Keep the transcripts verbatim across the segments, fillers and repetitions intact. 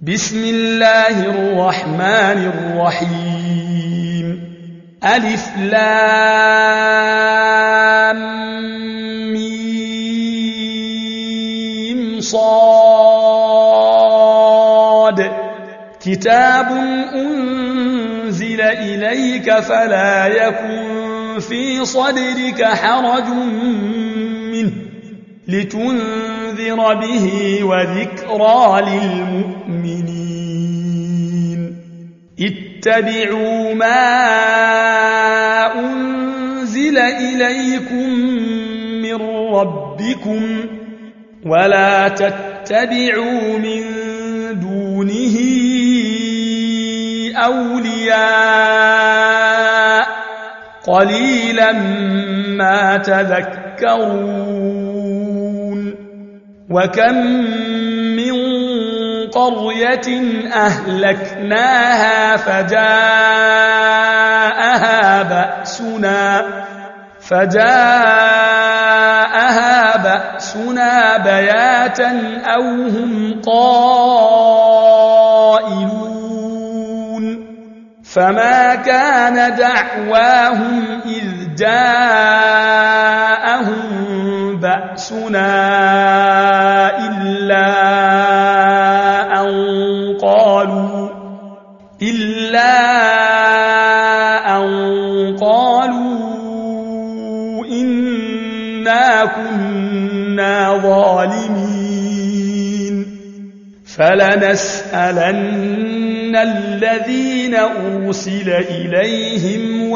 بسم الله الرحمن الرحيم ألف لام ميم صاد كتاب أنزل إليك فلا يكن في صدرك حرج منه لتنذر به وذكرى للمؤمنين اتبعوا ما أنزل إليكم من ربكم ولا تتبعوا من دونه أولياء قليلا ما تذكرون وكم من قرية أهلكناها فجاءها بأسنا فجاءها بأسنا بياتا أو هم قائلون فما كان دعواهم إذ جاءهم بأسنا إلا أن قالوا إلا أن قالوا إنا كنا ظالمين فلنسألن الذين أرسل إليهم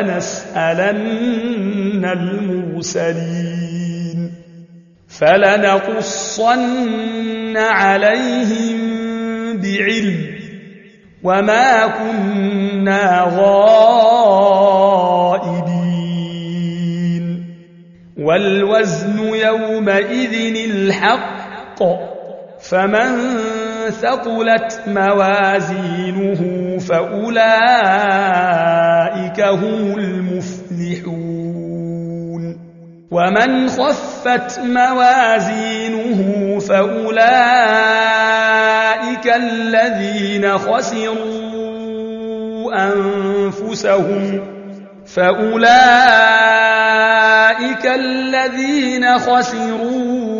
ولنسألن المرسلين فلنقصن عليهم بعلم وما كنا غائبين والوزن يومئذ الحق فمن ثقلت موازينه فأولئك هم المفلحون ومن خفت موازينه فأولئك الذين خسروا أنفسهم فأولئك الذين خسروا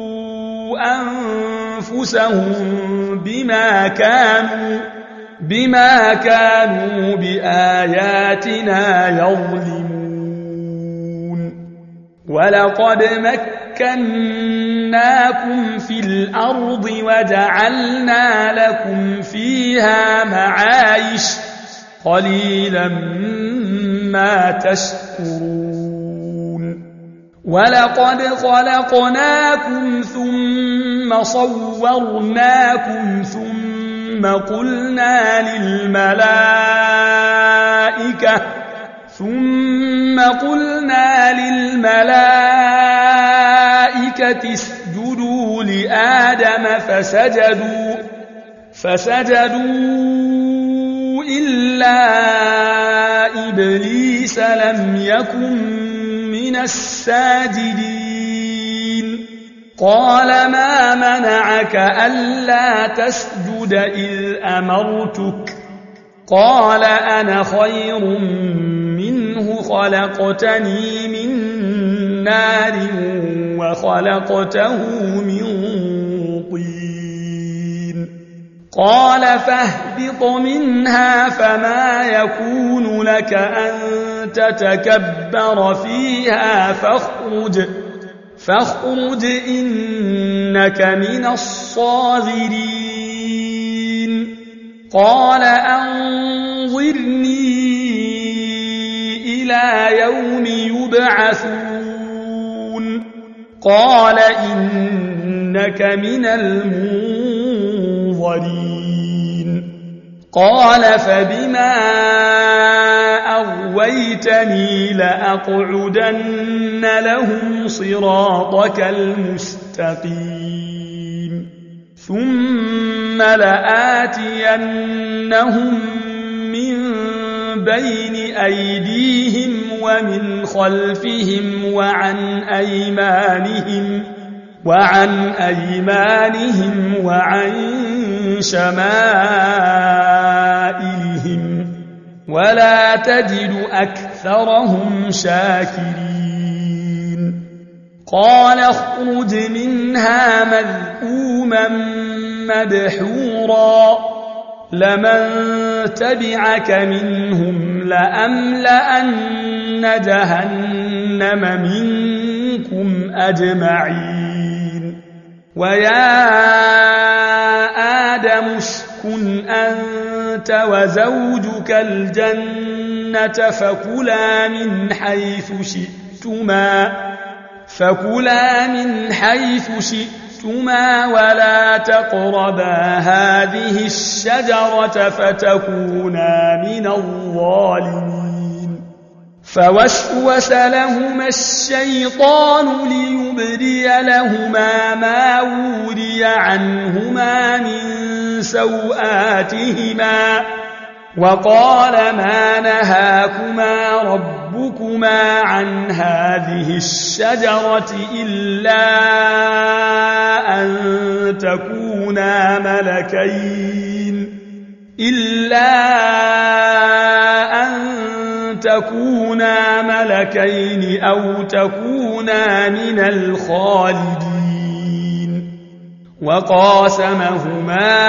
أنفسهم بما كانوا بما كانوا بآياتنا يظلمون ولقد مكناكم في الأرض وجعلنا لكم فيها معايش قليلا ما تشكرون ولقد خلقناكم ثم صورناكم ثم قلنا للملائكة ثم قلنا للملائكة اسجدوا لآدم فسجدوا فسجدوا إلا إبليس لم يكن من الساجدين قال ما منعك ألا تسجد إذ أمرتك قال أنا خير منه خلقتني من نار وخلقته من طين قال فاهبط منها فما يكون لك أن تتكبر فيها فاخرج فاخرج إنك من الصاغرين قال أنظرني إلى يوم يبعثون قال إنك من المنظرين قال فبما أغويتني لأقعدن لهم صراطك المستقيم ثم لآتينهم من بين أيديهم ومن خلفهم وعن أيمانهم وعن أيمانهم وعن شمائلهم ولا تجد أكثرهم شاكرين قال اخرج منها مذءوما مدحورا لمن تبعك منهم لأملأن جهنم منكم أجمعين ويا آدم اسكن أنت وزوجك الجنة فكلا من حيث شئتما فكلا من حيث شئتما ولا تقربا هذه الشجرة فتكونا من الظالمين فوسوس لهما الشيطان ليبدي لهما ما وري عنهما من سوآتهما وقال ما نهاكما ربكما عن هذه الشجرة إلا أن تكونا ملكين إلا أن تكونا ملكين أو تكونا من الخالدين وقاسمهما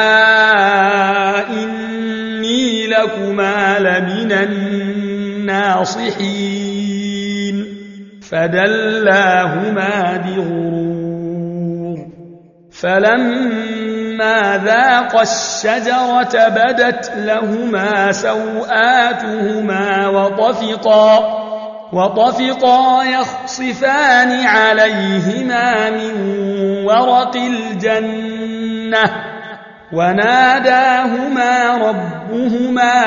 إني لكما لمن الناصحين فدلاهما بغرور فلما ذاقا الشجرة بدت لهما سوآتهما وطفقا وطفقا يخصفان عليهما من ورق الجنة وناداهما ربهما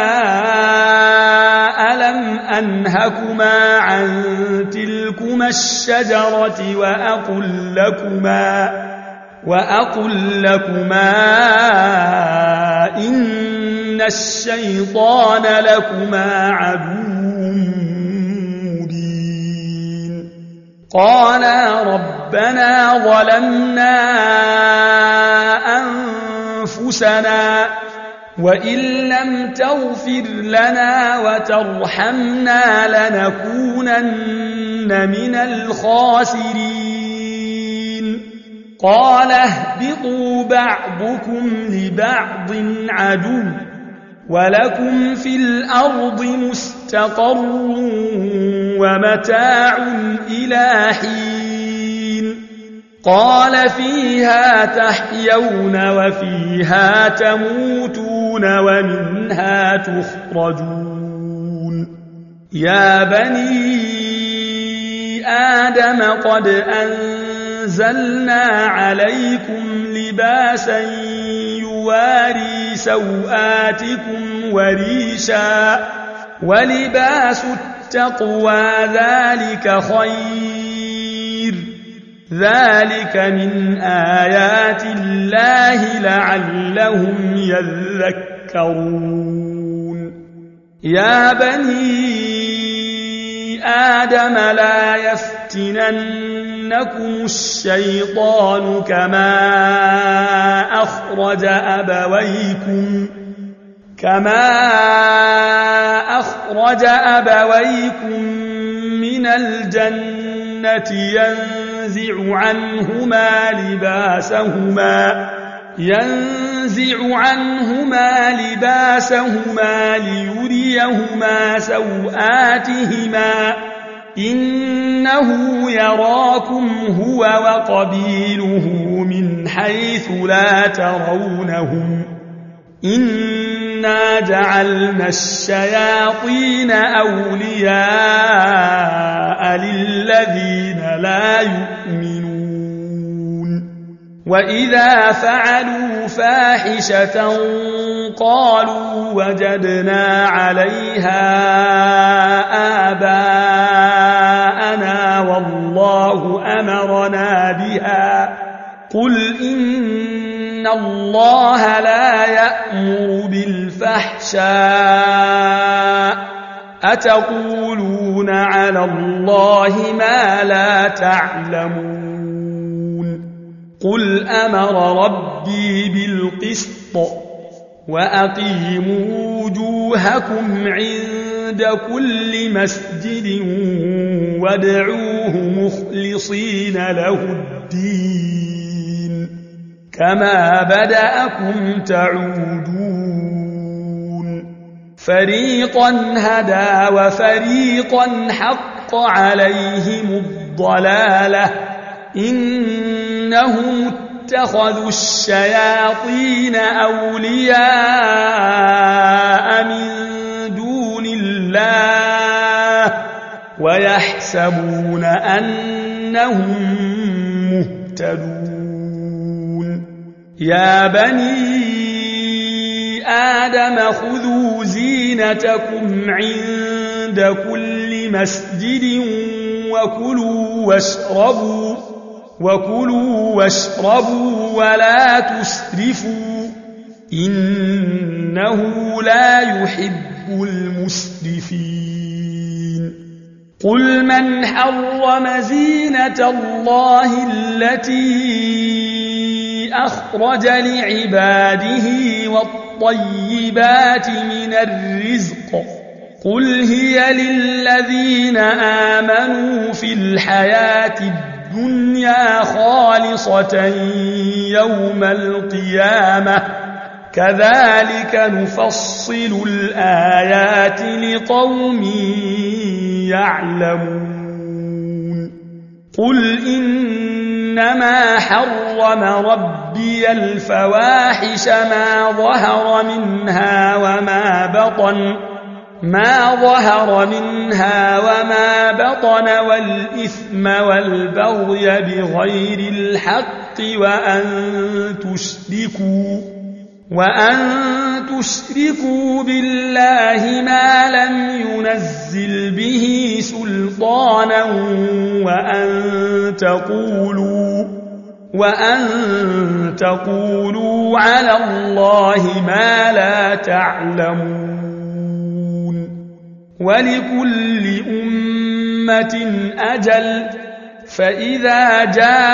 ألم أنهكما عن تلكما الشجرة وأقل لكما وأقل لكما إن الشيطان لكما عدو مبين قالا ربنا ظلمنا أنفسنا وإن لم تغفر لنا وترحمنا لنكونن من الخاسرين قال اهبطوا بعضكم لبعض عدو ولكم في الأرض مستقر ومتاع إلى حين قال فيها تحيون وفيها تموتون ومنها تخرجون يا بني آدم قد أنزلنا عليكم لباسا يواري سوآتكم وريشا ولباس التقوى ذلك خير ذلك من آيات الله لعلهم يذكرون يا بني آدم لا يفتننكم الشيطان كما أخرج أبويكم كما أخرج أبويكم من الجنة ينزع عنهما لباسهما ينزع عنهما لباسهما ليريهما سوآتهما إنه يراكم هو وقبيله من حيث لا ترونهم إنا جعلنا الشياطين أولياء للذين لا يؤمنون وإذا فعلوا فاحشة قالوا وجدنا عليها آباءنا والله أمرنا بها قل إن الله لا يأمر بالفحشاء أتقولون على الله ما لا تعلمون قل أمر ربي بالقسط وأقيموا وجوهكم عند كل مسجد وادعوه مخلصين له الدين كما بدأكم تعودون فريقا هدى وفريقا حق عليهم الضلالة إنهم اتخذوا الشياطين أولياء من دون الله ويحسبون أنهم مهتدون يا بني آدم خذوا زينتكم عند كل مسجد وكلوا واشربوا وكلوا واشربوا ولا تسرفوا إنه لا يحب المسرفين قل من حرم زينة الله التي أخرج لعباده والطيبات من الرزق قل هي للذين آمنوا في الحياة الدنيا خالصة يوم القيامة كذلك نفصل الآيات لقوم يعلمون قل إنما حرم ربي الفواحش ما ظهر منها وما بطن ما ظهر منها وما بطن والإثم والبغي بغير الحق وأن تشركوا وأن تشركوا بالله ما لم ينزل به سلطانا وأن تقولوا وأن تقولوا على الله ما لا تعلمون ولكل أمة أجل فإذا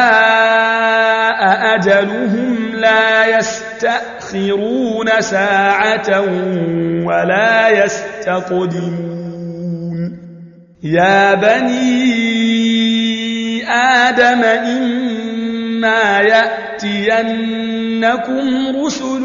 جاء أجلهم لا يستأخرون ساعة ولا يستقدمون يا بني آدم إما يأتينكم رسل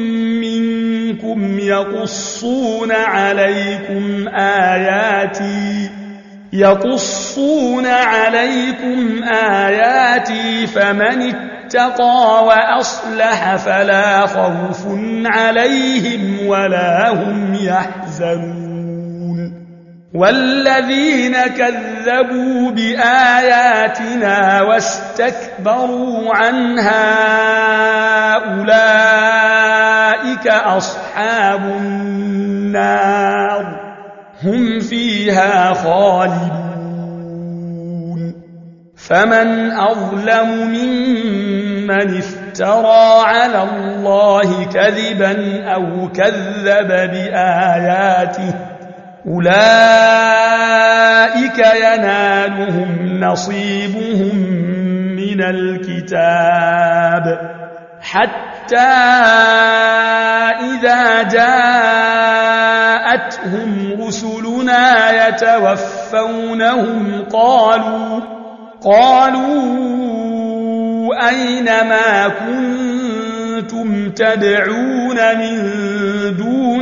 منكم يقصون عليكم آياتي يقصون عليكم آياتي فمن اتقى وأصلح فلا خوف عليهم ولا هم يحزنون والذين كذبوا بآياتنا واستكبروا عنها أولئك أصحاب النار هم فيها خالدون فمن أظلم ممن افترى على الله كذبا أو كذب بآياته أولئك ينالهم نصيبهم من الكتاب حتى إذا جاءتهم رسلنا يتوفونهم قالوا قالوا أين ما كنتم تدعون من دون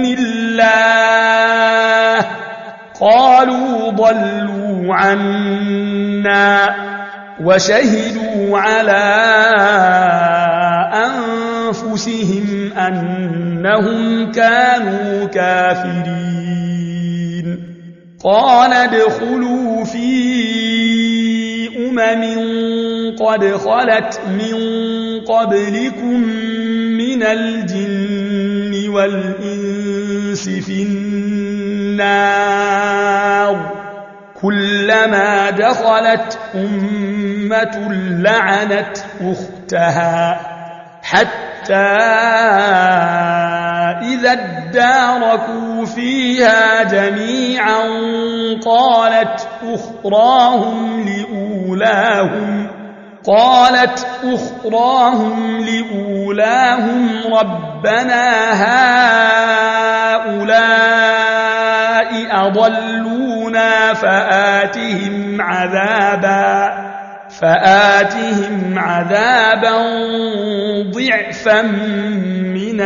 الله قالوا ضلوا عنا وشهدوا على أنفسهم أنهم كانوا كافرين قال ادخلوا في أمم قد خلت من قبلكم من الجن والإنس في النار كلما دخلت أمة لعنت أختها حتى إذا اداركوا فيها جميعا قالت أخراهم لأولاهم قالت أخراهم لأولاهم ربنا هؤلاء أضلونا فآتهم عذابا فآتهم عذابا ضعفا من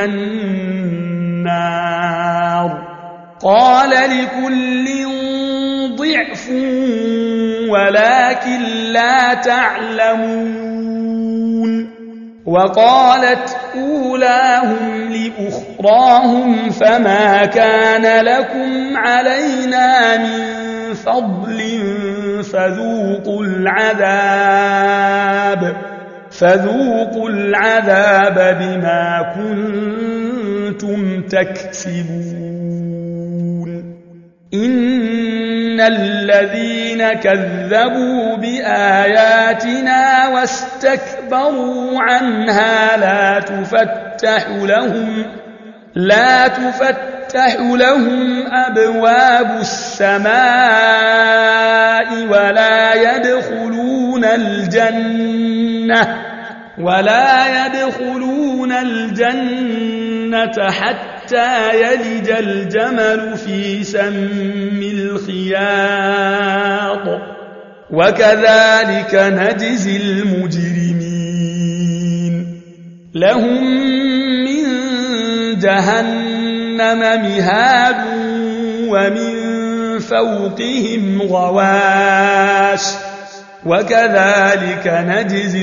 النار قال لكل ضعف ولكن لا تعلمون وقالت أولاهم لأخراهم فما كان لكم علينا من فضل فذوقوا العذاب فذوقوا العذاب بما كنتم تكسبون إن الذين كذبوا بآياتنا واستكبروا عنها لا تفتح لهم لا تفتح لهم أبواب السماء ولا يدخلون الجنة ولا يدخلون الجنة حتى يلج الجمل في سم الخياط وكذلك نجزي المجرمين لهم من جهنم مهاد ومن فوقهم غواش وكذلك نجزي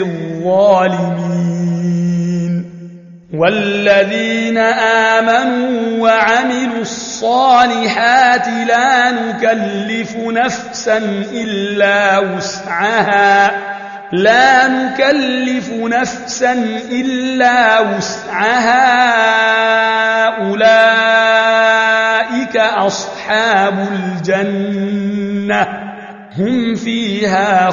الظالمين والذين آمنوا وعملوا الصالحات لا نكلف نفسا إلا وسعها لا نكلف نفسا إلا وسعها أولئك أصحاب الجنة هم فيها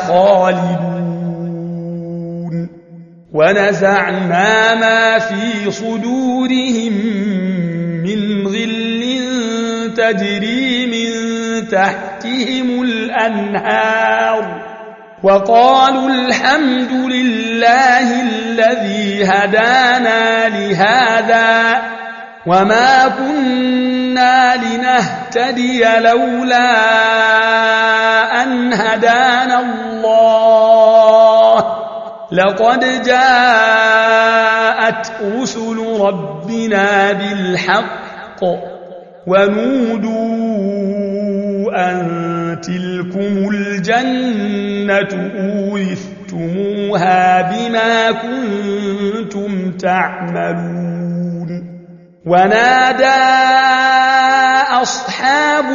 خالدون ونزعنا ما في صدورهم من غل تجري من تحتهم الأنهار وقالوا الحمد لله الذي هدانا لهذا وما كنا لنهتدي لولا أن هدانا الله لقد جاءت رسل ربنا بالحق ونودوا أن تلكم الجنة أورثتموها بما كنتم تعملون ونادى أصحاب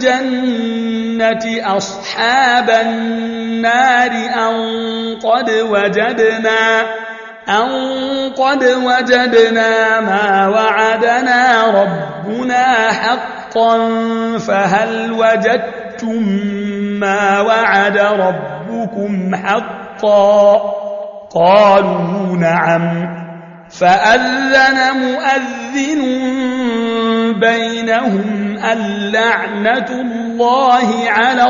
الجنة أصحاب النار أن قد وجدنا أن قد وجدنا ما وعدنا ربنا حقا فهل وجدتم ما وعد ربكم حقا قالوا نعم فأذن مؤذن بينهم اللعنة الله على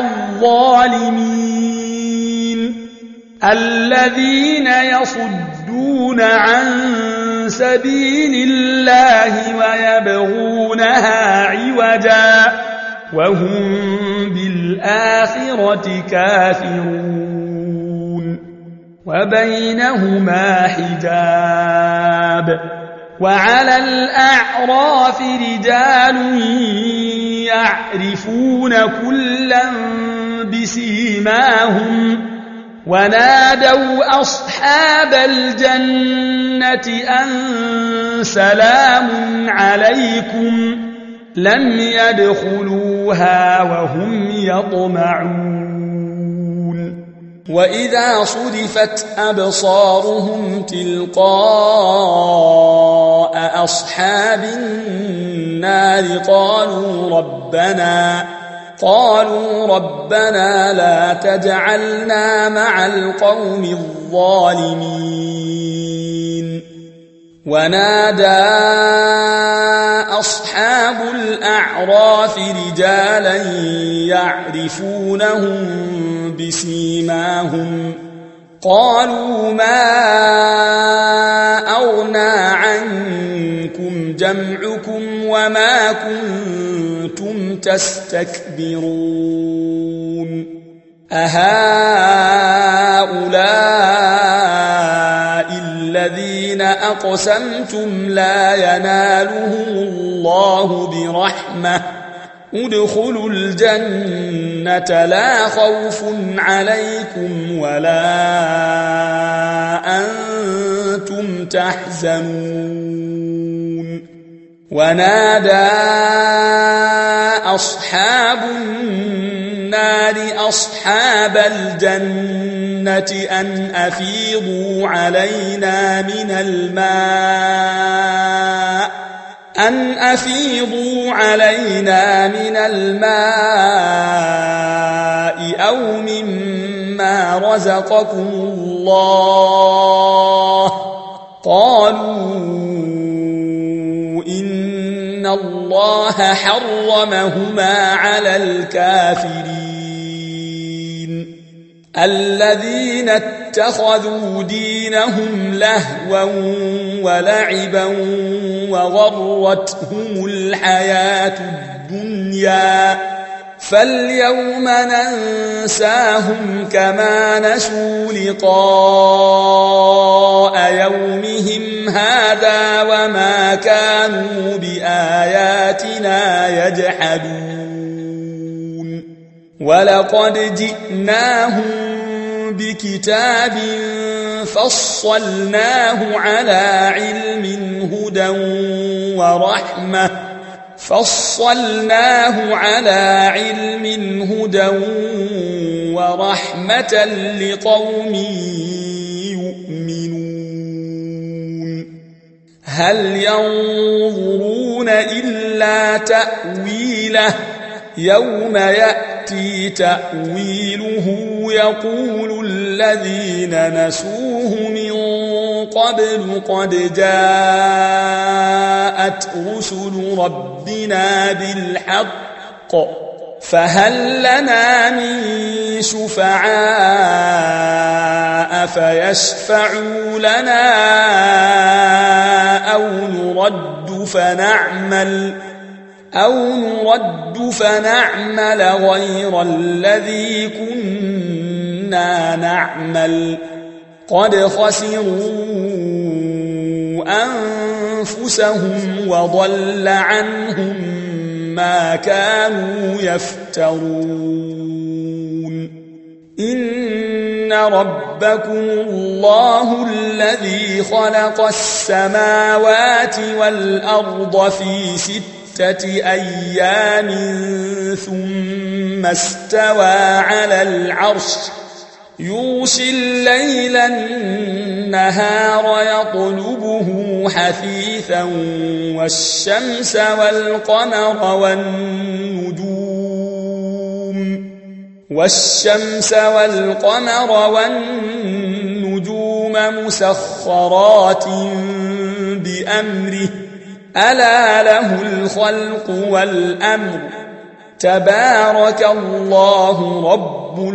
الظالمين الذين يصدون عن سبيل الله ويبغونها عوجا وهم بالآخرة كافرون وبينهما حجاب وعلى الأعراف رجال يعرفون كلا بسيماهم ونادوا أصحاب الجنة أن سلام عليكم لم يدخلوها وهم يطمعون وإذا صرفت أبصارهم تلقاء أصحاب النار قالوا ربنا قالوا ربنا لا تجعلنا مع القوم الظالمين ونادى أصحاب الأعراف رجالا يعرفونهم بسيماهم قالوا ما أغنى عنكم جمعكم وما كنتم تستكبرون أهؤلاء الذين أقسمتم لا ينالهم الله برحمة ادخلوا الجنة لا خوف عليكم ولا أنتم تحزنون ونادى أصحاب النار أصحاب الجنة أن أفيضوا علينا من الماء أن أفيضوا علينا من الماء أو مما رزقكم الله قالوا إن الله حرمهما على الكافرين الذين اتخذوا دينهم لهوا ولعبا وغرتهم الحياة الدنيا فاليوم ننساهم كما نسوا لقاء يومهم هذا وما كانوا بآياتنا يجحدون ولقد جئناهم بكتاب فصلناه على علم هدى ورحمة فصلناه على علم هدى ورحمة لقوم يؤمنون هل ينظرون إلا تأويله يوم يأتي تأويله يقول الذين نسوه من قبل قد جاءت رسل ربنا بالحق فهل لنا من شفعاء فيشفعوا لنا أو نرد فنعمل أو نرد فنعمل غير الذي كنا نعمل قد خسروا أنفسهم وضل عنهم ما كانوا يفترون إن ربكم الله الذي خلق السماوات والأرض في ستة أيام ثم استوى على العرش يغشي الليل النهار يطلبه حثيثا والشمس والقمر والنجوم والشمس والقمر والنجوم مسخرات بأمره ألا له الخلق والأمر تبارك الله رب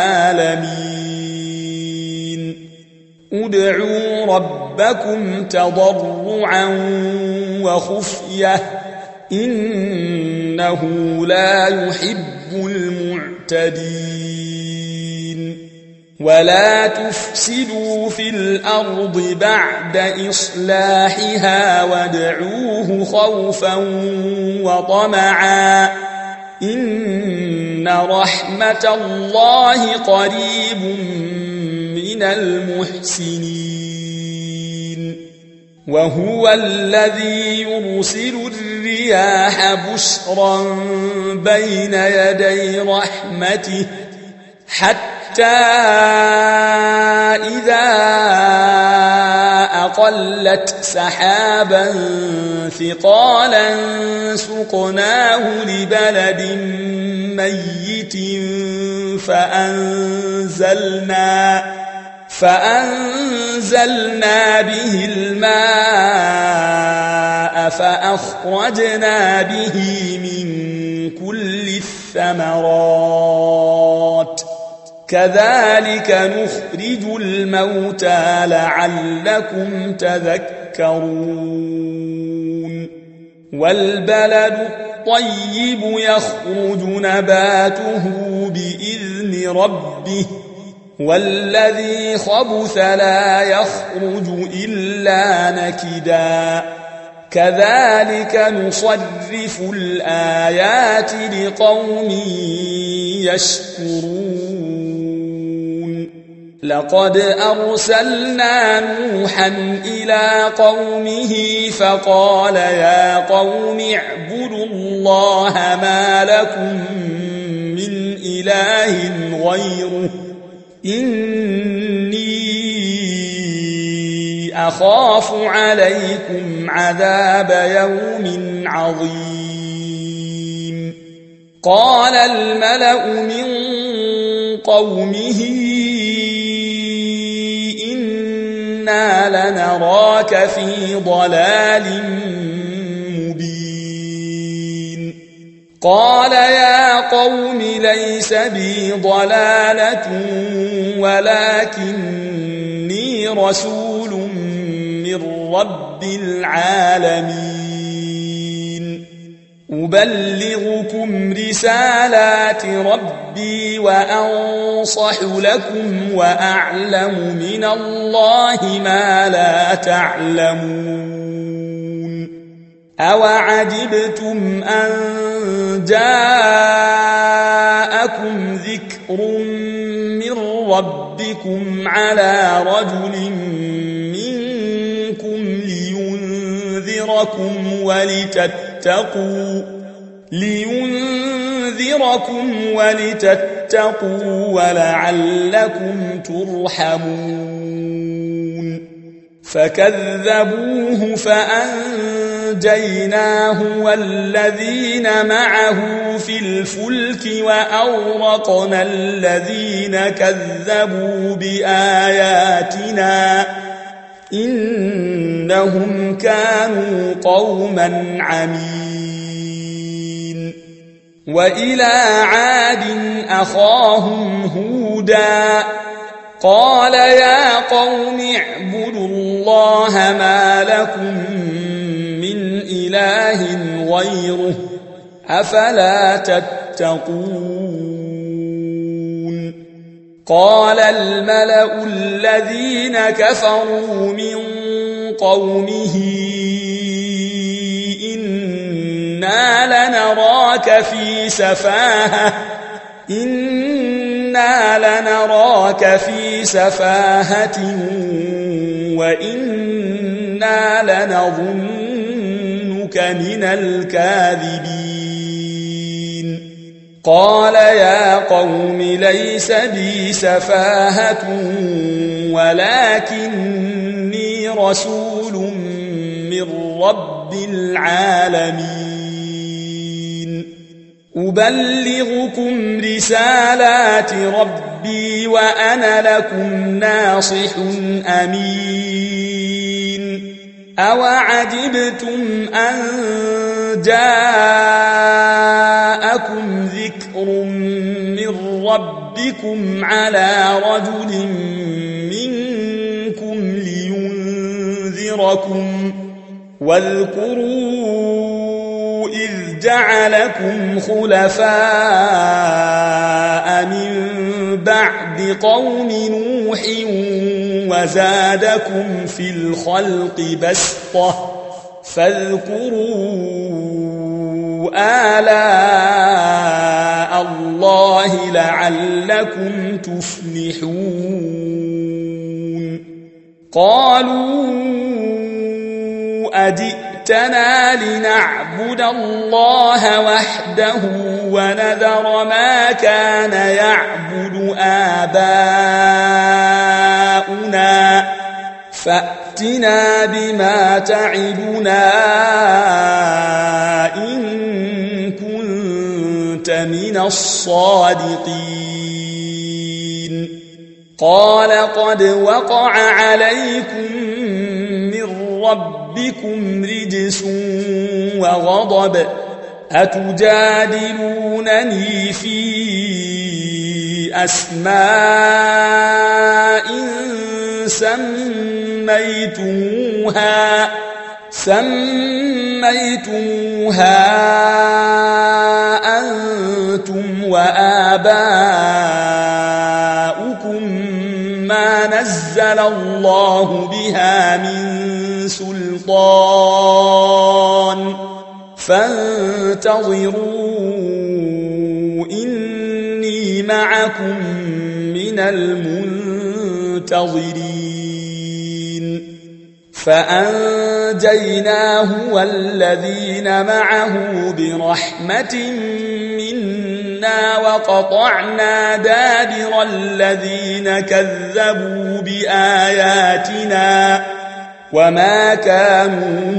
العالمين ادعوا ربكم تضرعا وخفية إنه لا يحب المعتدين ولا تفسدوا في الأرض بعد إصلاحها وادعوه خوفا وطمعا إن رحمة الله قريب من المحسنين وهو الذي يرسل الرياح بشرا بين يدي رحمته حتى إذا أقلت سحابا ثقالا سقناه لبلد ميت فأنزلنا فأنزلنا به الماء فأخرجنا به من كل الثمرات كذلك نخرج الموتى لعلكم تذكرون والبلد الطيب يخرج نباته بإذن ربه والذي خبث لا يخرج إلا نكدا كذلك نصرف الآيات لقوم يشكرون لقد أرسلنا نوحا إلى قومه فقال يا قوم اعبدوا الله ما لكم من إله غيره إني أخاف عليكم عذاب يوم عظيم قال الملأ من قومه إنا لنراك في ضلال مبين قال يا قوم ليس بي ضلالة ولكني رسول من رب العالمين أبلغكم رسالات ربي وأنصح لكم وأعلم من الله ما لا تعلمون أوعجبتم أن جاءكم ذكر من ربكم على رجل منكم لينذركم ولتتقوا لينذركم ولتتقوا ولعلكم ترحمون فكذبوه فأنجيناه والذين معه في الفلك وأورقنا الذين كذبوا بآياتنا إنهم كانوا قوما عمين وإلى عاد أخاهم هودا قال يا قوم اعبدوا الله ما لكم من إله غيره أفلا تتقون قال الملأ الذين كفروا من قومه إنا لنراك في سفاهة إنا لنراك في سفاهة وإنا لنظنك من الكاذبين قال يا قوم ليس بي سفاهة ولكني رسول من رب العالمين أبلغكم رسالات ربي وأنا لكم ناصح أمين أوعجبتم أن جاءكم ذكر من ربكم على رجل منكم لينذركم واذكروا إذ جعلكم خلفاء من بعد قوم نوح وزادكم في الخلق بسطة فاذكروا آلاء الله لعلكم تفلحون قالوا أجئتنا لنعبد الله وحده ونذر ما كان يعبد آباؤنا فأتنا بما تعدنا إن كنت من الصادقين قال قد وقع عليكم من ربكم رجس وغضب أتجادلونني في أسماء سميتموها سميتموها أنتم وآباؤكم ما نزل الله بها من سلطان فانتظروا إني معكم من المنتظرين فأنجيناه والذين معه برحمة منا وقطعنا دابر الذين كذبوا بآياتنا وما كانوا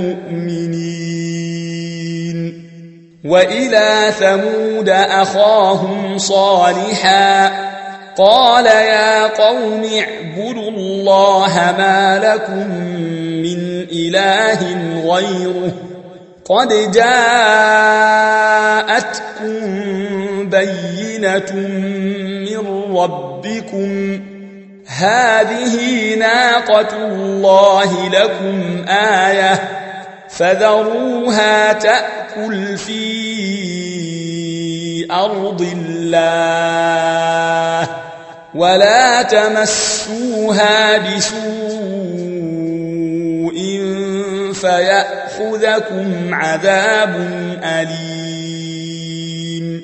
مؤمنين وإلى ثمود أخاهم صالحا قال يا قوم اعبدوا الله ما لكم من إله غيره قد جاءتكم بينة من ربكم هذه ناقة الله لكم آية فذروها تأكل في أرض الله ولا تمسوها بسوء فيأخذكم عذاب أليم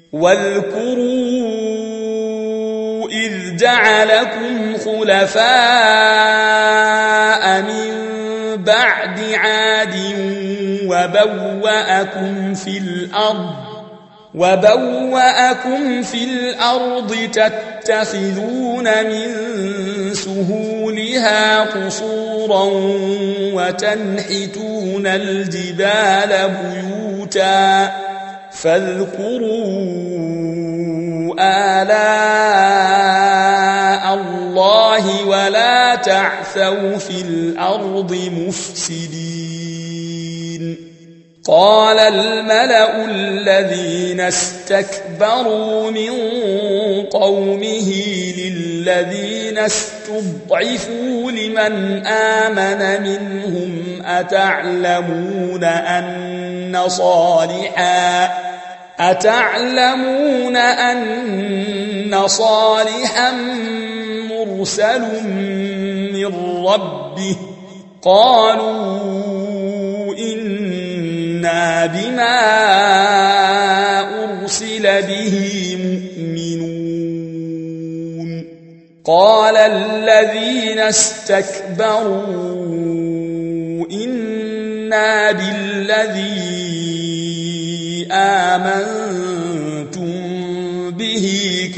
واذكروا إذ جعلكم خلفاء من بعد عاد وبوأكم في الأرض وبوأكم في الأرض تتخذون من سهولها قصورا وتنحتون الجبال بيوتا فاذكروا آلاء الله ولا تعثوا في الأرض مفسدين قال الملأ الذين استكبروا من قومه للذين استضعفوا لمن آمن منهم أتعلمون أن صالحا أتعلمون أن صالحا مرسل من ربه قالوا إنا بما أرسل به مؤمنون قال الذين استكبروا إنا بالذي آمنتم به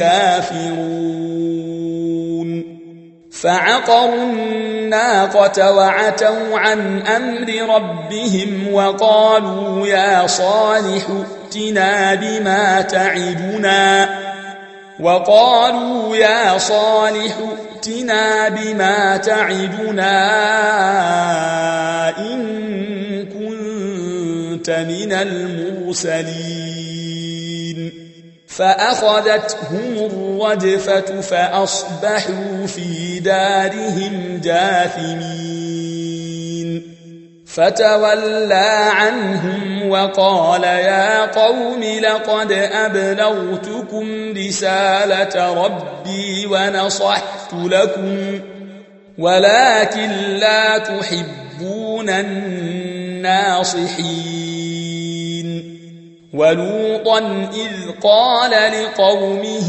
كافرون فعقروا الناقة وعتوا عن أمر ربهم وقالوا يا صالح ائتنا بما تعدنا وقالوا يا صالح ائتنا بما تعدنا إن كنت من المرسلين فأخذتهم الرجفة فأصبحوا في دارهم جاثمين فتولى عنهم وقال يا قوم لقد أبلغتكم رسالة ربي ونصحت لكم ولكن لا تحبون الناصحين ولوطا إذ قال لقومه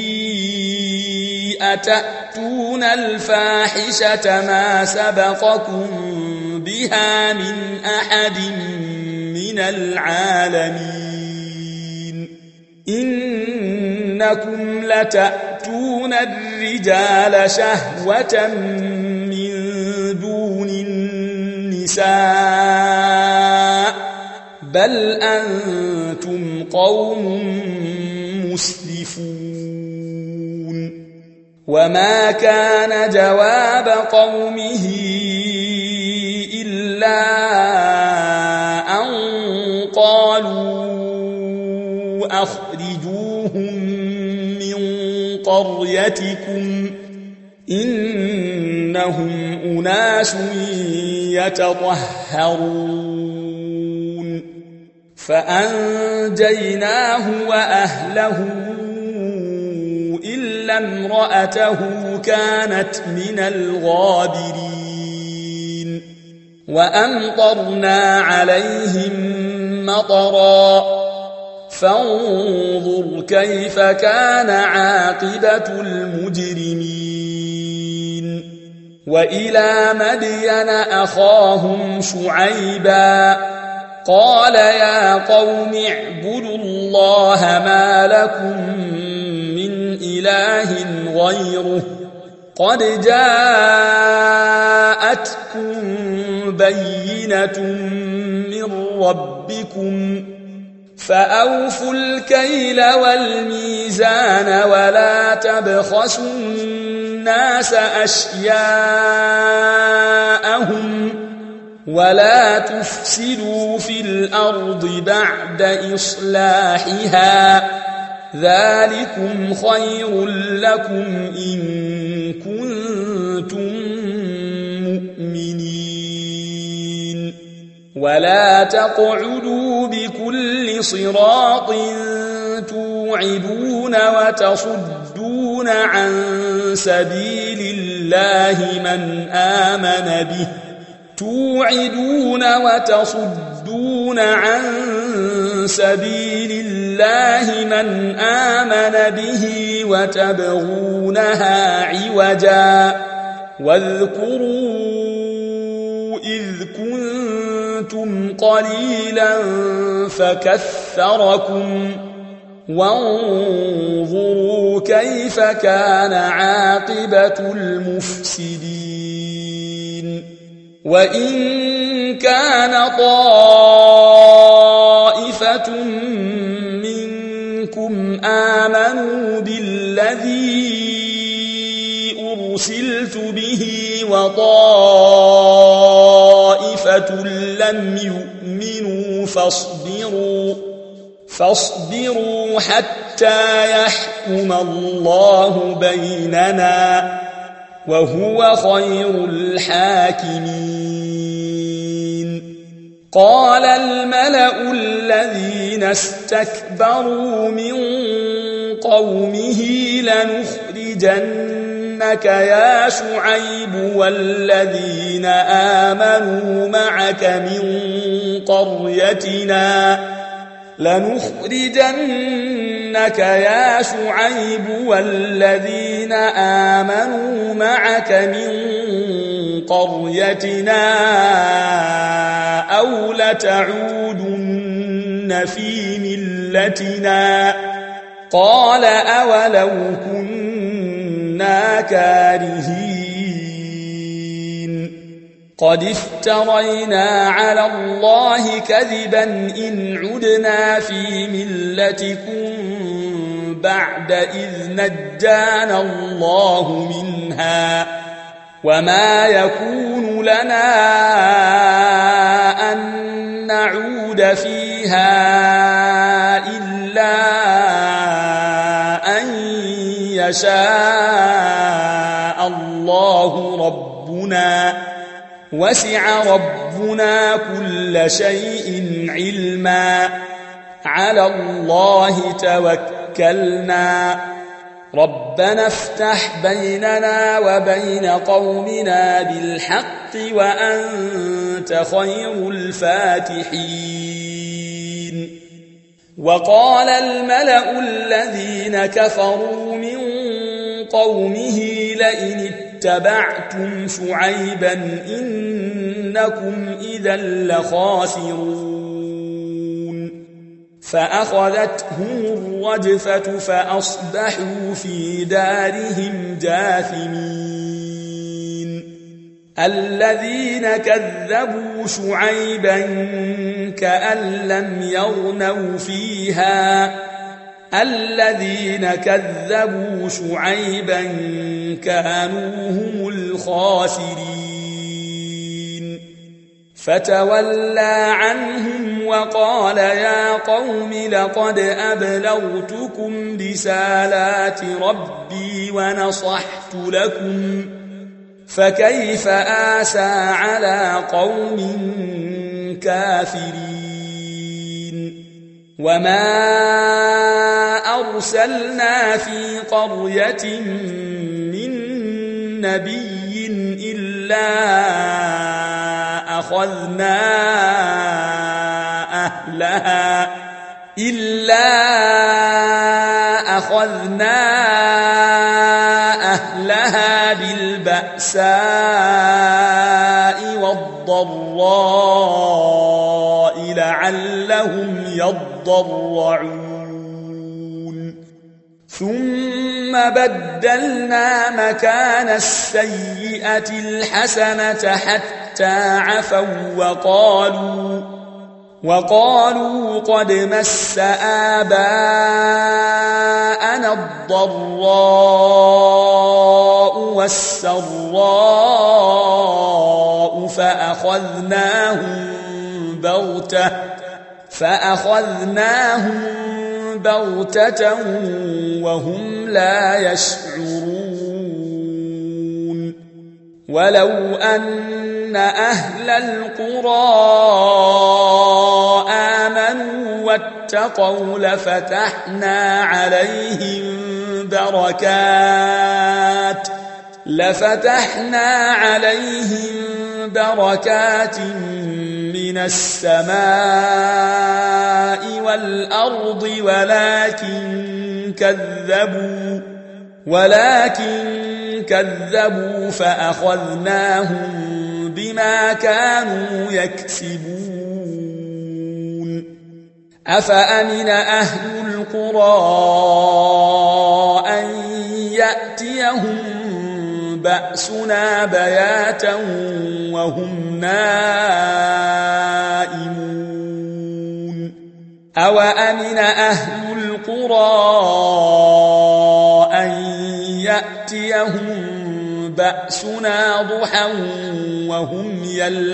أتأتون الفاحشة ما سبقكم بها من أحد من العالمين إنكم لتأتون الرجال شهوة من دون النساء بل أنتم قوم مسرفون وما كان جواب قومه إلا أن قالوا أخرجوهم من قريتكم إنهم أناس يتطهرون فأنجيناه وأهله إلا امرأته كانت من الغابرين وأمطرنا عليهم مطرا فانظر كيف كان عاقبة المجرمين وإلى مدين أخاهم شعيبا قال يا قوم اعبدوا الله ما لكم من إله غيره قد جاءتكم بينة من ربكم فأوفوا الكيل والميزان ولا تبخسوا الناس أشياءهم ولا تفسدوا في الأرض بعد إصلاحها ذلكم خير لكم إن كنتم مؤمنين ولا تقعدوا بكل صراط توعدون وتصدون عن سبيل الله من آمن به توعدون وتصدون عن سبيل الله من آمن به وتبغونها عوجا واذكروا إذ كنتم قليلا فكثركم وانظروا كيف كان عاقبة المفسدين وإن كان طائفة منكم آمنوا بالذي أرسلت به وطائفة لم يؤمنوا فاصبروا فاصبروا حتى يحكم الله بيننا وهو خير الحاكمين قال الملأ الذين استكبروا من قومه لنخرجنك يا شعيب والذين آمنوا معك من قريتنا لنخرجنك يا شعيب والذين آمنوا معك من قريتنا أو لتعودن في ملتنا قال أولو كنا كارهين قد افترينا على الله كذبا إن عدنا في ملتكم بعد إذ نجانا الله منها وما يكون لنا أن نعود فيها إلا أن يشاء الله ربنا وسع ربنا كل شيء علما على الله توكلنا ربنا افتح بيننا وبين قومنا بالحق وأنت خير الفاتحين وقال الملأ الذين كفروا من قومه لئن اتبعتم شعيبا إنكم إذا لخاسرون فأخذتهم الرجفة فأصبحوا في دارهم جاثمين الذين كذبوا شعيبا كأن لم يغنوا فيها الذين كذبوا شعيبا كانوا هم الخاسرين فتولى عنهم وقال يا قوم لقد أبلغتكم رسالات ربي ونصحت لكم فكيف آسى على قوم كافرين وما أرسلنا في قرية من نبي إلا أخذنا أهلها إلا أخذنا أهلها بالبأساء والضراء لعلهم يضرعون ثم بدلنا مكان السيئة الحسنة حتى عفوا وقالوا وقالوا قد مس آباءنا الضراء والسراء فأخذناهم بغتة فأخذناهم بغتة وهم لا يشعرون ولو أن أهل القرى آمنوا واتقوا لفتحنا عليهم بركات لفتحنا عليهم بركات من السماء والأرض ولكن كذبوا ولكن كذبوا فأخذناهم بما كانوا يكسبون أفأمن أهل القرى أن يأتيهم بأسنا بياتا وهم نائمون أوأمن أهل القرى أن يأتيهم بأسنا ضحى وهم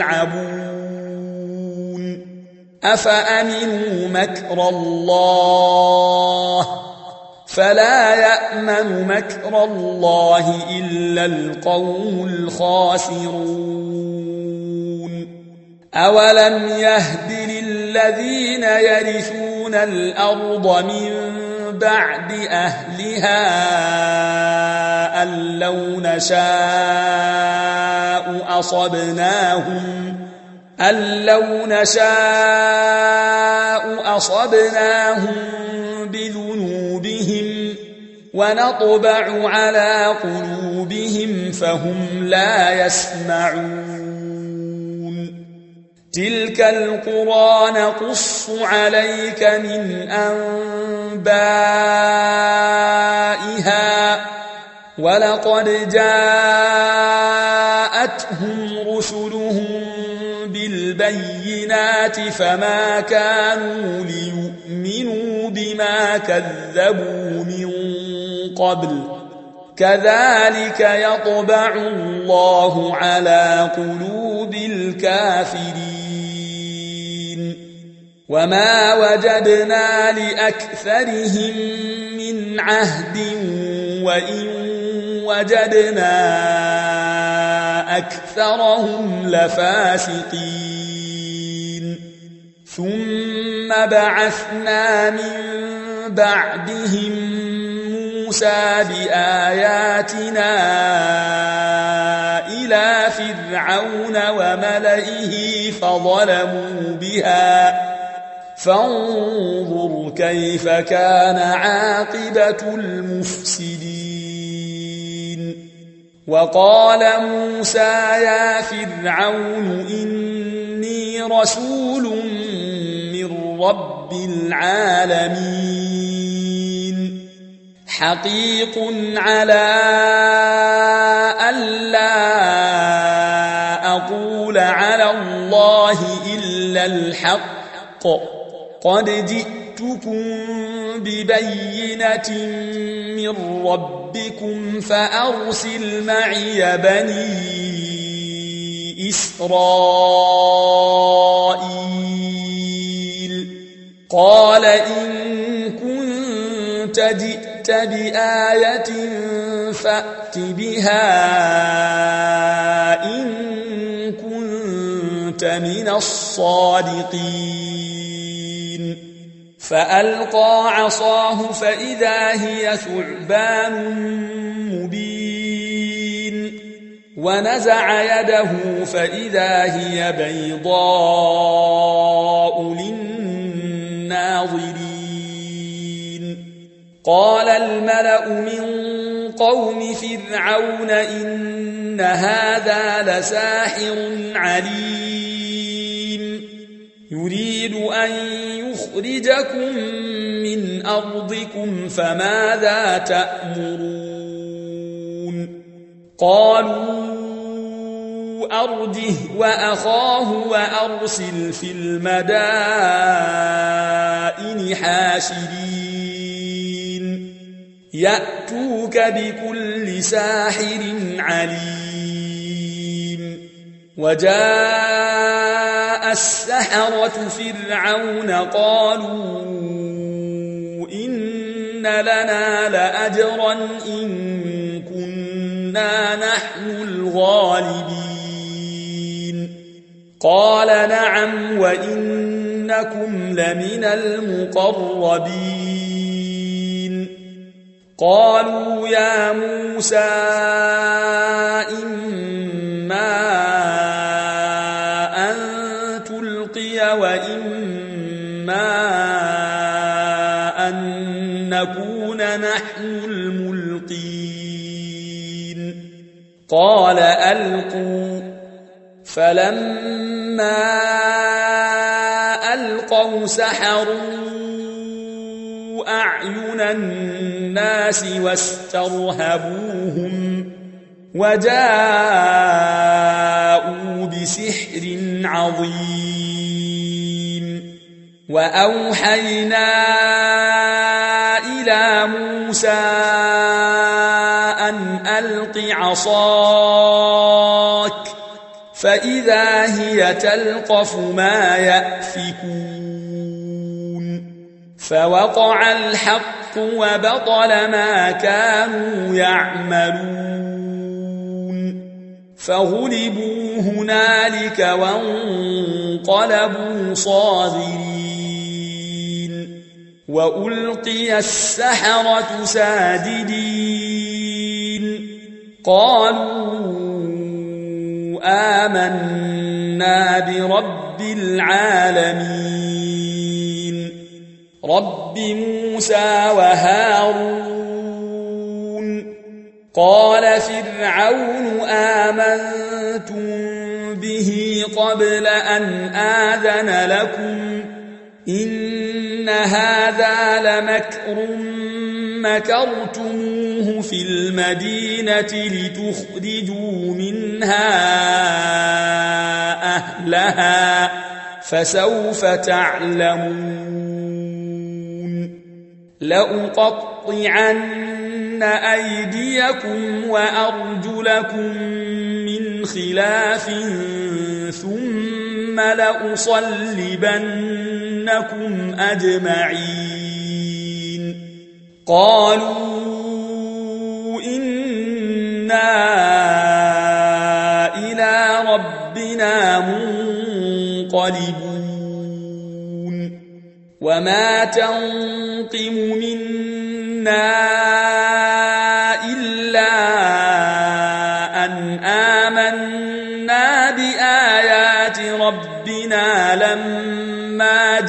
يلعبون أفأمنوا مكر الله فلا يأمن مكر الله إلا القوم الخاسرون أولم يهد للذين يرثون الأرض من بعد أهلها أن لو نشاء أصبناهم أن لو نشاء أصبناهم بذنوبهم ونطبع على قلوبهم فهم لا يسمعون تلك القرى نقص عليك من أنبائها ولقد جاءتهم رسلهم بالبينات فما كانوا ليؤمنوا بما كذبوا من قبل كذلك يطبع الله على قلوب الكافرين وما وجدنا لأكثرهم من عهد وإن وجدنا أكثرهم لفاسقين ثم بعثنا من بعدهم موسى بآياتنا إلى فرعون وملئه فظلموا بها فانظر كيف كان عاقبة المفسدين وقال موسى يا فرعون إني رسول من رب العالمين حقيق على ألا أقول على الله إلا الحق قد جئتكم ببينة من ربكم فأرسل معي بني إسرائيل قال إن كنت جئت بآية فأت بها إن كنت من الصادقين فألقى عصاه فإذا هي ثعبان مبين ونزع يده فإذا هي بيضاء للناظرين قال الملأ من قوم فرعون إن هذا لساحر عليم يريد أن يخرجكم من أرضكم فماذا تأمرون قالوا أرجه وأخاه وأرسل في المدائن حاشرين يأتوك بكل ساحر عليم وجاء السحرة فرعون قالوا إن لنا لأجرا إن كنا نحن الغالبين قال نعم وإنكم لمن المقربين قالوا يا موسى إما أن تلقي وإما أن نكون نحن الملقين قال ألقوا فلما ألقوا سحروا أعين الناس واسترهبوهم وجاءوا بسحر عظيم وأوحينا إلى موسى أن ألق عصاك فإذا هي تلقف ما يأفكون فوقع الحق وبطل ما كانوا يعملون فغلبوا هنالك وانقلبوا صاغرين وألقي السحرة ساجدين قالوا آمنا برب العالمين رب موسى وهارون قال فرعون آمنتم به قبل أن آذن لكم إن هذا لمكر مكرتموه في المدينة لتخرجوا منها أهلها فسوف تعلمون لأقطعن أيديكم وأرجلكم من خلاف ثم لأصلبنكم أجمعين قالوا إنا إلى ربنا منقلبون وما تنقم منا إلا أن آمنا بآيات ربنا لما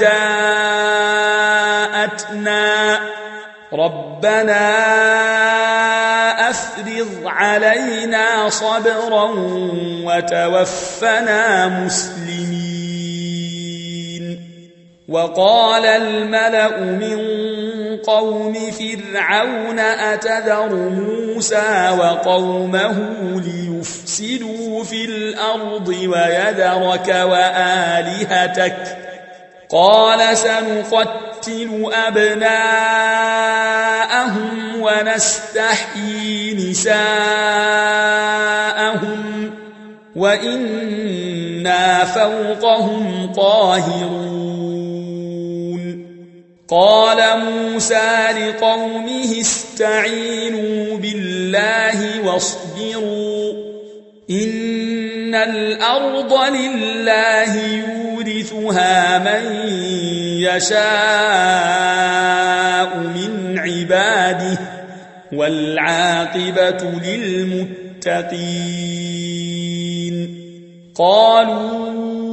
جاءتنا ربنا أفرغ علينا صبرا وتوفنا مسلمين وقال الملأ من قوم فرعون أتذر موسى وقومه ليفسدوا في الأرض ويذرك وآلهتك قال سنقتل أبناءهم ونستحيي نساءهم وإنا فوقهم قاهرون قال موسى لقومه استعينوا بالله واصبروا إن الأرض لله يورثها من يشاء من عباده والعاقبة للمتقين قالوا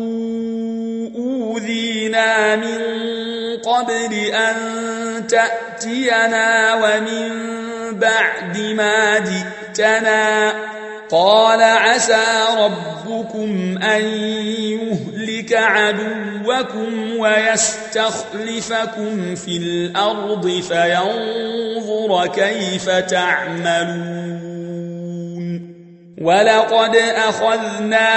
أوذينا من قبل أن تأتينا ومن بعد ما جئتنا قال عسى ربكم أن يهلك عدوكم ويستخلفكم في الأرض فينظر كيف تعملون ولقد أخذنا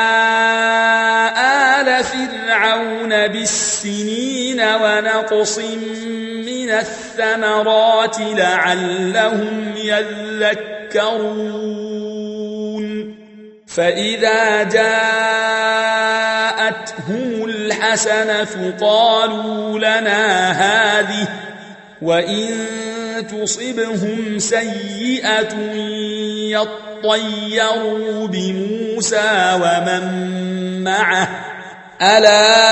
آل فرعون بالسنين ونقص من الثمرات لعلهم يذكرون فإذا جاءتهم الحسنة قالوا لنا هذه وإن تصبهم سيئة يطيروا بموسى ومن معه ألا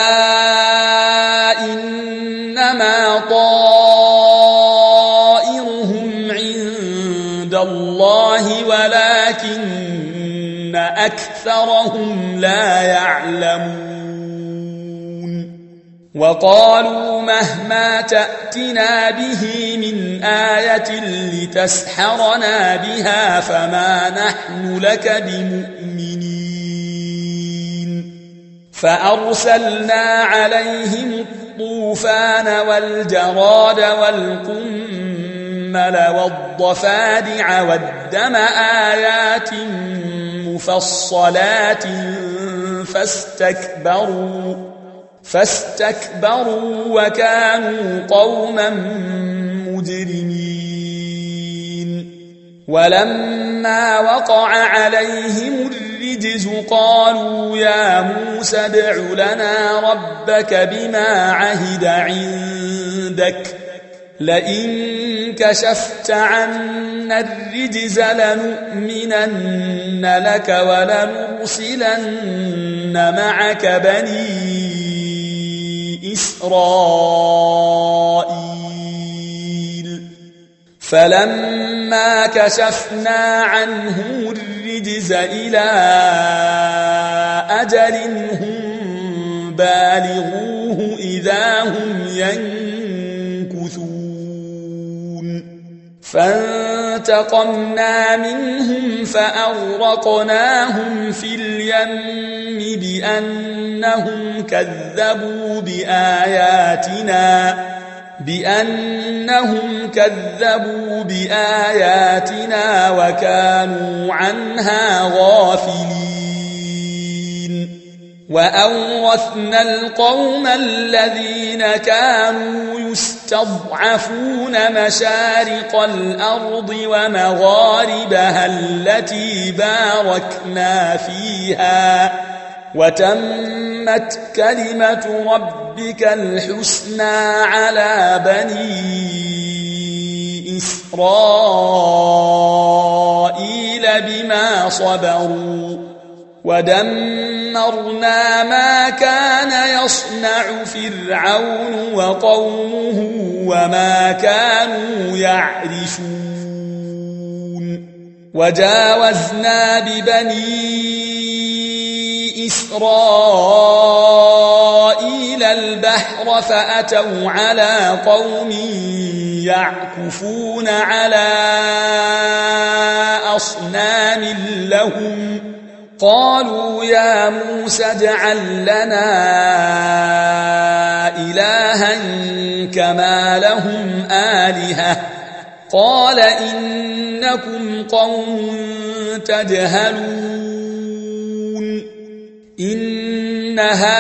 إنما طائرهم عند الله ولكن أكثرهم لا يعلمون وقالوا مهما تأتنا به من آية لتسحرنا بها فما نحن لك بمؤمنين فأرسلنا عليهم الطوفان والجراد والقمل والضفادع والدم آيات مفصلات فاستكبروا فاستكبروا وكانوا قوما مجرمين ولما وقع عليهم الرجز قالوا يا موسى ادع لنا ربك بما عهد عندك لئن كشفت عنا الرجز لنؤمنن لك ولنرسلن معك بني إسرائيل فلما كشفنا عنهم الرجز إلى أجل هم بالغوه إذا هم ينكثون فانتقمنا منهم فأغرقناهم في اليم بأنهم كذبوا بآياتنا بأنهم كذبوا بآياتنا وكانوا عنها غافلين وأورثنا القوم الذين كانوا يستضعفون مشارق الأرض ومغاربها التي باركنا فيها وتمت كلمة ربك الحسنى على بني إسرائيل بما صبروا ودمرنا ما كان يصنع فرعون وقومه وما كانوا يعرشون وجاوزنا ببني إسرائيل البحر فأتوا على قوم يعكفون على أصنام لهم قالوا يا موسى اجعل لنا إلها كما لهم آلهة قال إنكم قوم تجهلون إن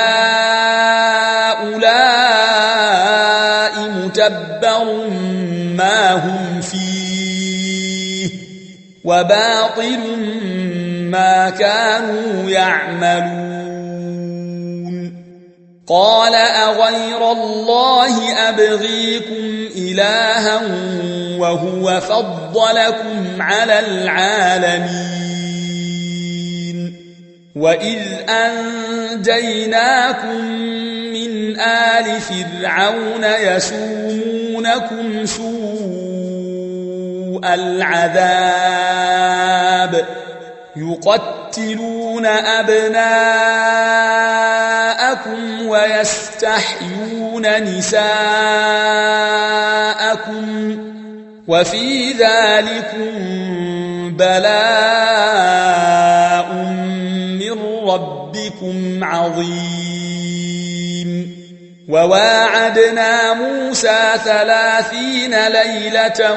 هؤلاء متبر ما هم فيه وباطل ما كانوا يعملون قال أغير الله أبغيكم إلها وهو فضلكم على العالمين وإذ أنجيناكم من آل فرعون يسومونكم سوء العذاب يقتلون أبناءكم ويستحيون نساءكم وفي ذلكم بلاء من ربكم عظيم وواعدنا موسى ثلاثين ليلة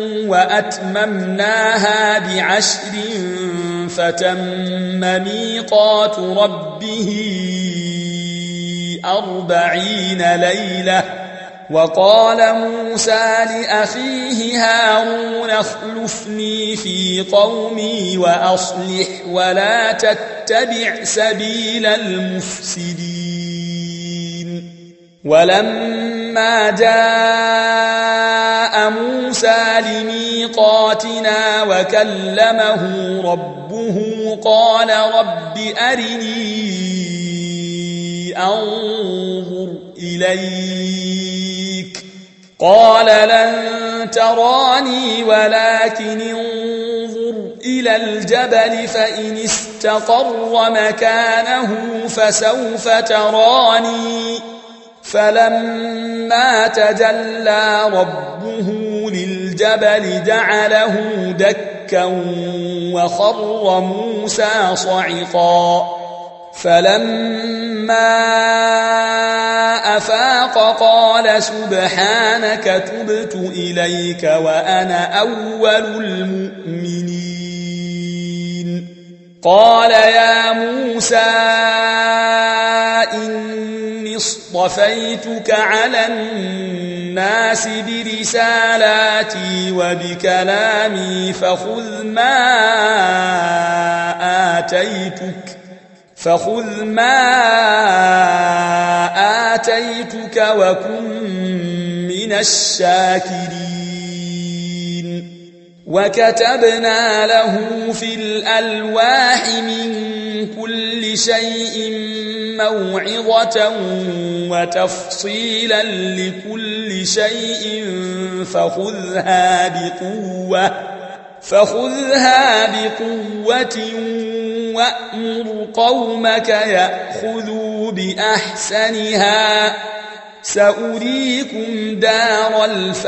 وأتممناها بعشر فتم ميقات ربه أربعين ليلة وقال موسى لأخيه هارون اخلفني في قومي وأصلح ولا تتبع سبيل المفسدين ولما جاء موسى لميقاتنا وكلمه ربه قال رب أرني أنظر إليك قال لن تراني ولكن انظر إلى الجبل فإن استقر مكانه فسوف تراني فلما تجلى ربه للجبل جعله دكا وخر موسى صعقا فلما أفاق قال سبحانك تبت إليك وأنا أول المؤمنين قال يا موسى إني اصطفيتك على الناس برسالاتي وبكلامي فخذ ما آتيتك فخذ ما آتيتك وكن من الشاكرين وكتبنا له في الألواح من كل شيء موعظة وتفصيلا لكل شيء فخذها بقوة فخذها بقوة وأمر قومك يأخذوا بأحسنها سأريكم دار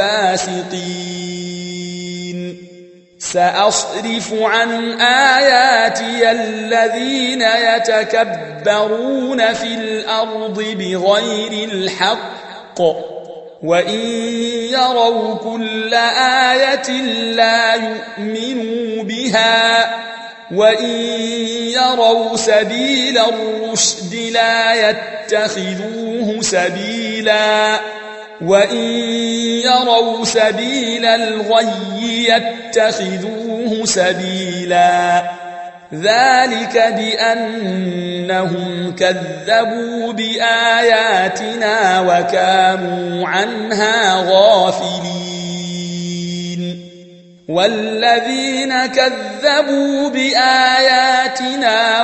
الفاسقين سأصرف عن آياتي الذين يتكبرون في الأرض بغير الحق وإن يروا كل آية لا يؤمنوا بها وإن يروا سبيل الرشد لا يتخذوه سبيلا وإن يروا سبيل الغي يتخذوه سبيلا ذلك بأنهم كذبوا بآياتنا وكانوا عنها غافلين والذين كذبوا بآياتنا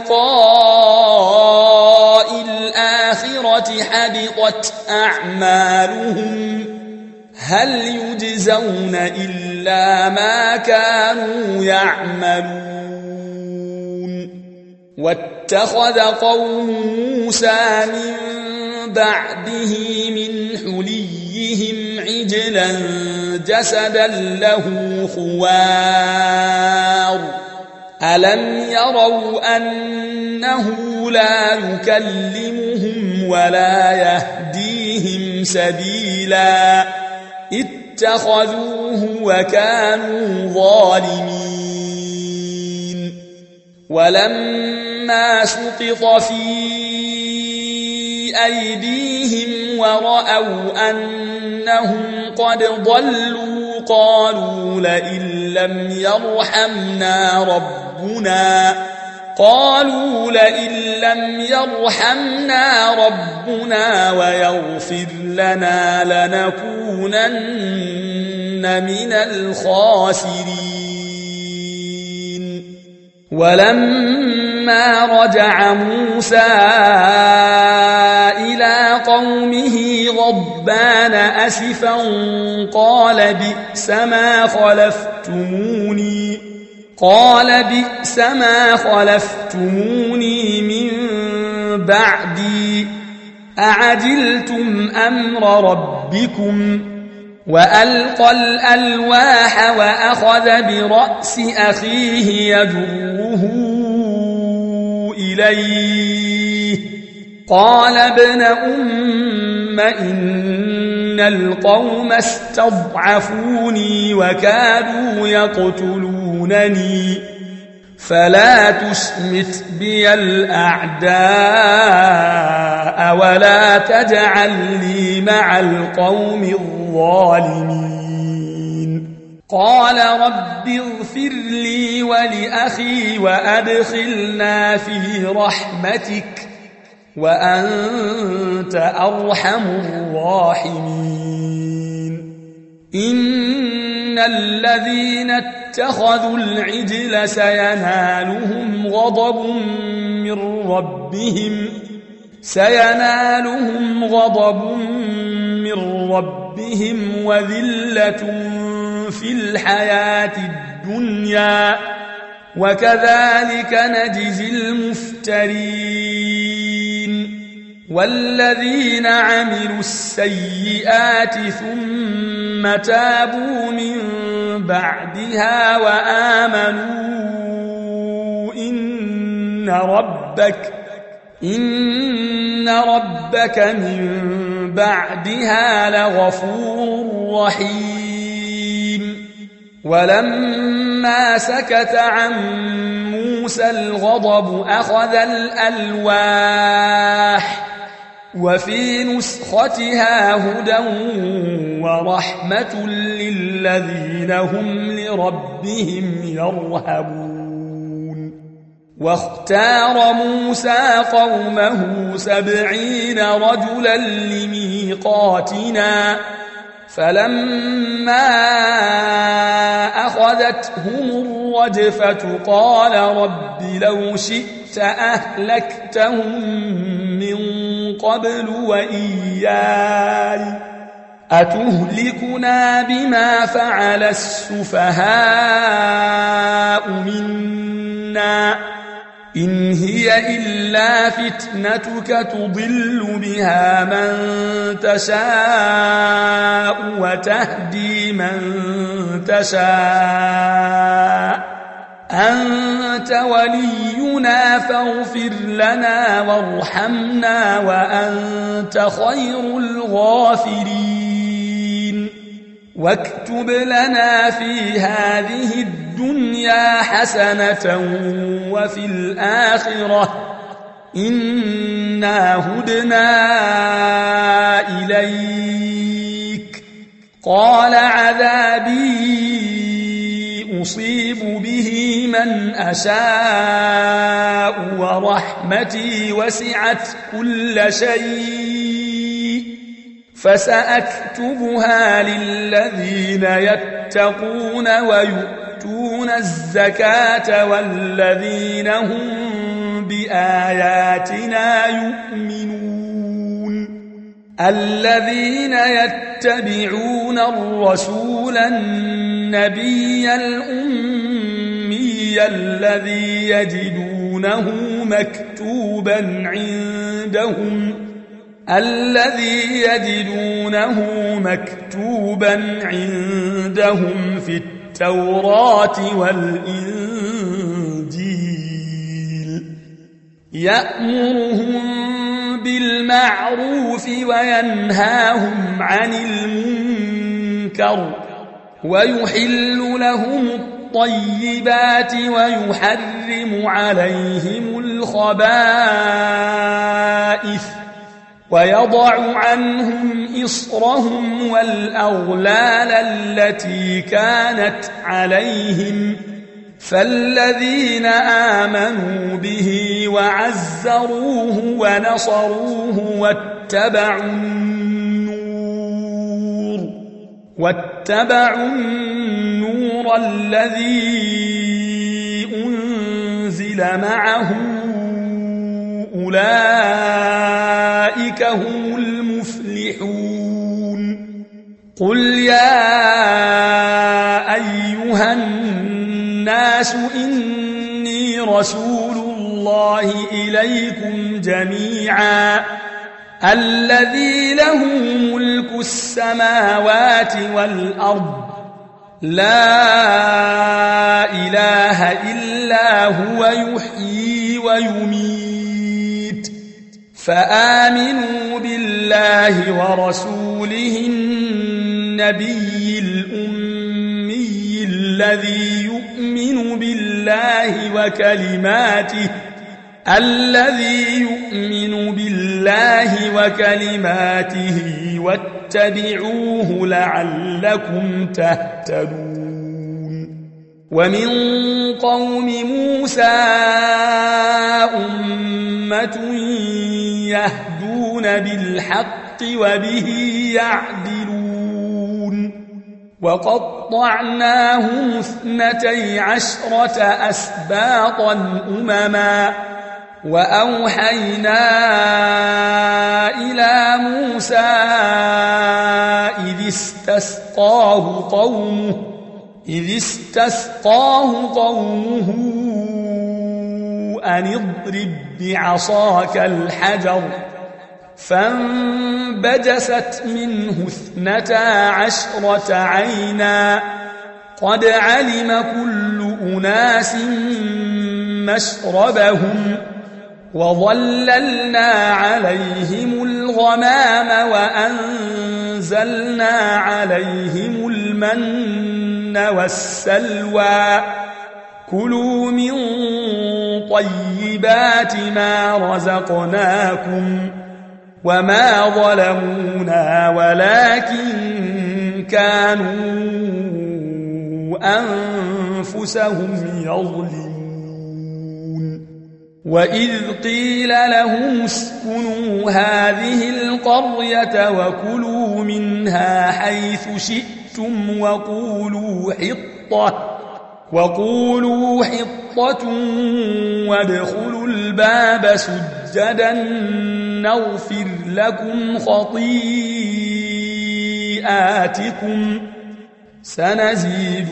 ولقاء الآخرة حبطت أعمالهم هل يجزون إلا ما كانوا يعملون واتخذ قوم موسى من بعده من حليهم عجلا جسدا له خوار ألم يروا أنه لا يكلمهم ولا يهديهم سبيلا اتخذوه وكانوا ظالمين ولما سقط في أيديهم ورأوا أنهم قد ضلوا قالوا لئن لم يرحمنا ربنا قالوا لئن لم يرحمنا ربنا ويغفر لنا لنكونن من الخاسرين. ولما رجع موسى إلى قومه غضبان أسفا قال بئس ما خلفتموني قال بئس ما خلفتموني من بعدي أعجلتم أمر ربكم. وألقى الألواح وأخذ برأس أخيه يجره إليه قال ابن أم إن القوم استضعفوني وكادوا يقتلونني فلا تشمت بي الأعداء ولا تجعلني مع القوم الظالمين. قال رب اغفر لي ولأخي وأدخلنا في رحمتك وأنت أرحم الراحمين. إن الذين اتخذوا العجل سينالهم غضب من ربهم سينالهم غضب من ربهم وذلة في الحياة الدنيا وكذلك نجزي المفترين. والذين عملوا السيئات ثم تابوا من بعدها وآمنوا إن ربك إن ربك من بعدها لغفور رحيم. ولما سكت عن موسى الغضب أخذ الألواح وفي نسختها هدى ورحمة للذين هم لربهم يرهبون. واختار موسى قومه سبعين رجلا لميقاتنا فلما أخذتهم الرجفة قال رب لو شئت أهلكتهم من قبل وإياي أتهلكنا بما فعل السفهاء منا إن هي إلا فتنتك تضل بها من تشاء وتهدي من تشاء أنت ولينا فاغفر لنا وارحمنا وأنت خير الغافرين. واكتب لنا في هذه الدنيا حسنة وفي الآخرة إنا هدنا إليك. قال عذابي أصيب به من أشاء ورحمتي وسعت كل شيء فسأكتبها للذين يتقون ويؤتون الزكاة والذين هم بآياتنا يؤمنون. الذين يتبعون الرسول النبي الأمي الذي يجدونه مكتوبا عندهم الذي يجدونه مكتوبا عندهم في التوراة والإنجيل يأمرهم بالمعروف وينهاهم عن المنكر ويحل لهم الطيبات ويحرم عليهم الخبائث ويضع عنهم إصرهم والأغلال التي كانت عليهم فالذين آمنوا به وعزروه ونصروه واتبعوا النور واتبعوا النور الذي أنزل معه أولئك هم المفلحون. قل يا أيها الناس إني رسول الله إليكم جميعا الذي له ملك السماوات والأرض لا إله إلا هو يحيي ويميت فآمنوا بالله ورسوله النبي الأمي الذي يؤمن بالله وكلماته الذي يؤمن بالله وكلماته واتبعوه لعلكم تهتدون. ومن قوم موسى أمة يهدون بالحق وبه يعدلون. وقطعناهم اثنتي عشرة أسباطا أمما وأوحينا إلى موسى إذ استسقاه قومه إذ استسقاه قومه أن اضرب بعصاك الحجر فانبجست منه اثنتا عشرة عينا قد علم كل أناس مشربهم وظللنا عليهم الغمام وأنزلنا عليهم المن والسلوى كلوا من طيبات ما رزقناكم وما ظلمونا ولكن كانوا أنفسهم يظلمون. وإذ قيل لهم اسكنوا هذه القرية وكلوا منها حيث شئتم وقولوا حطة وقولوا حطة وادخلوا الباب سجدا نغفر لكم خطيئاتكم سنزيد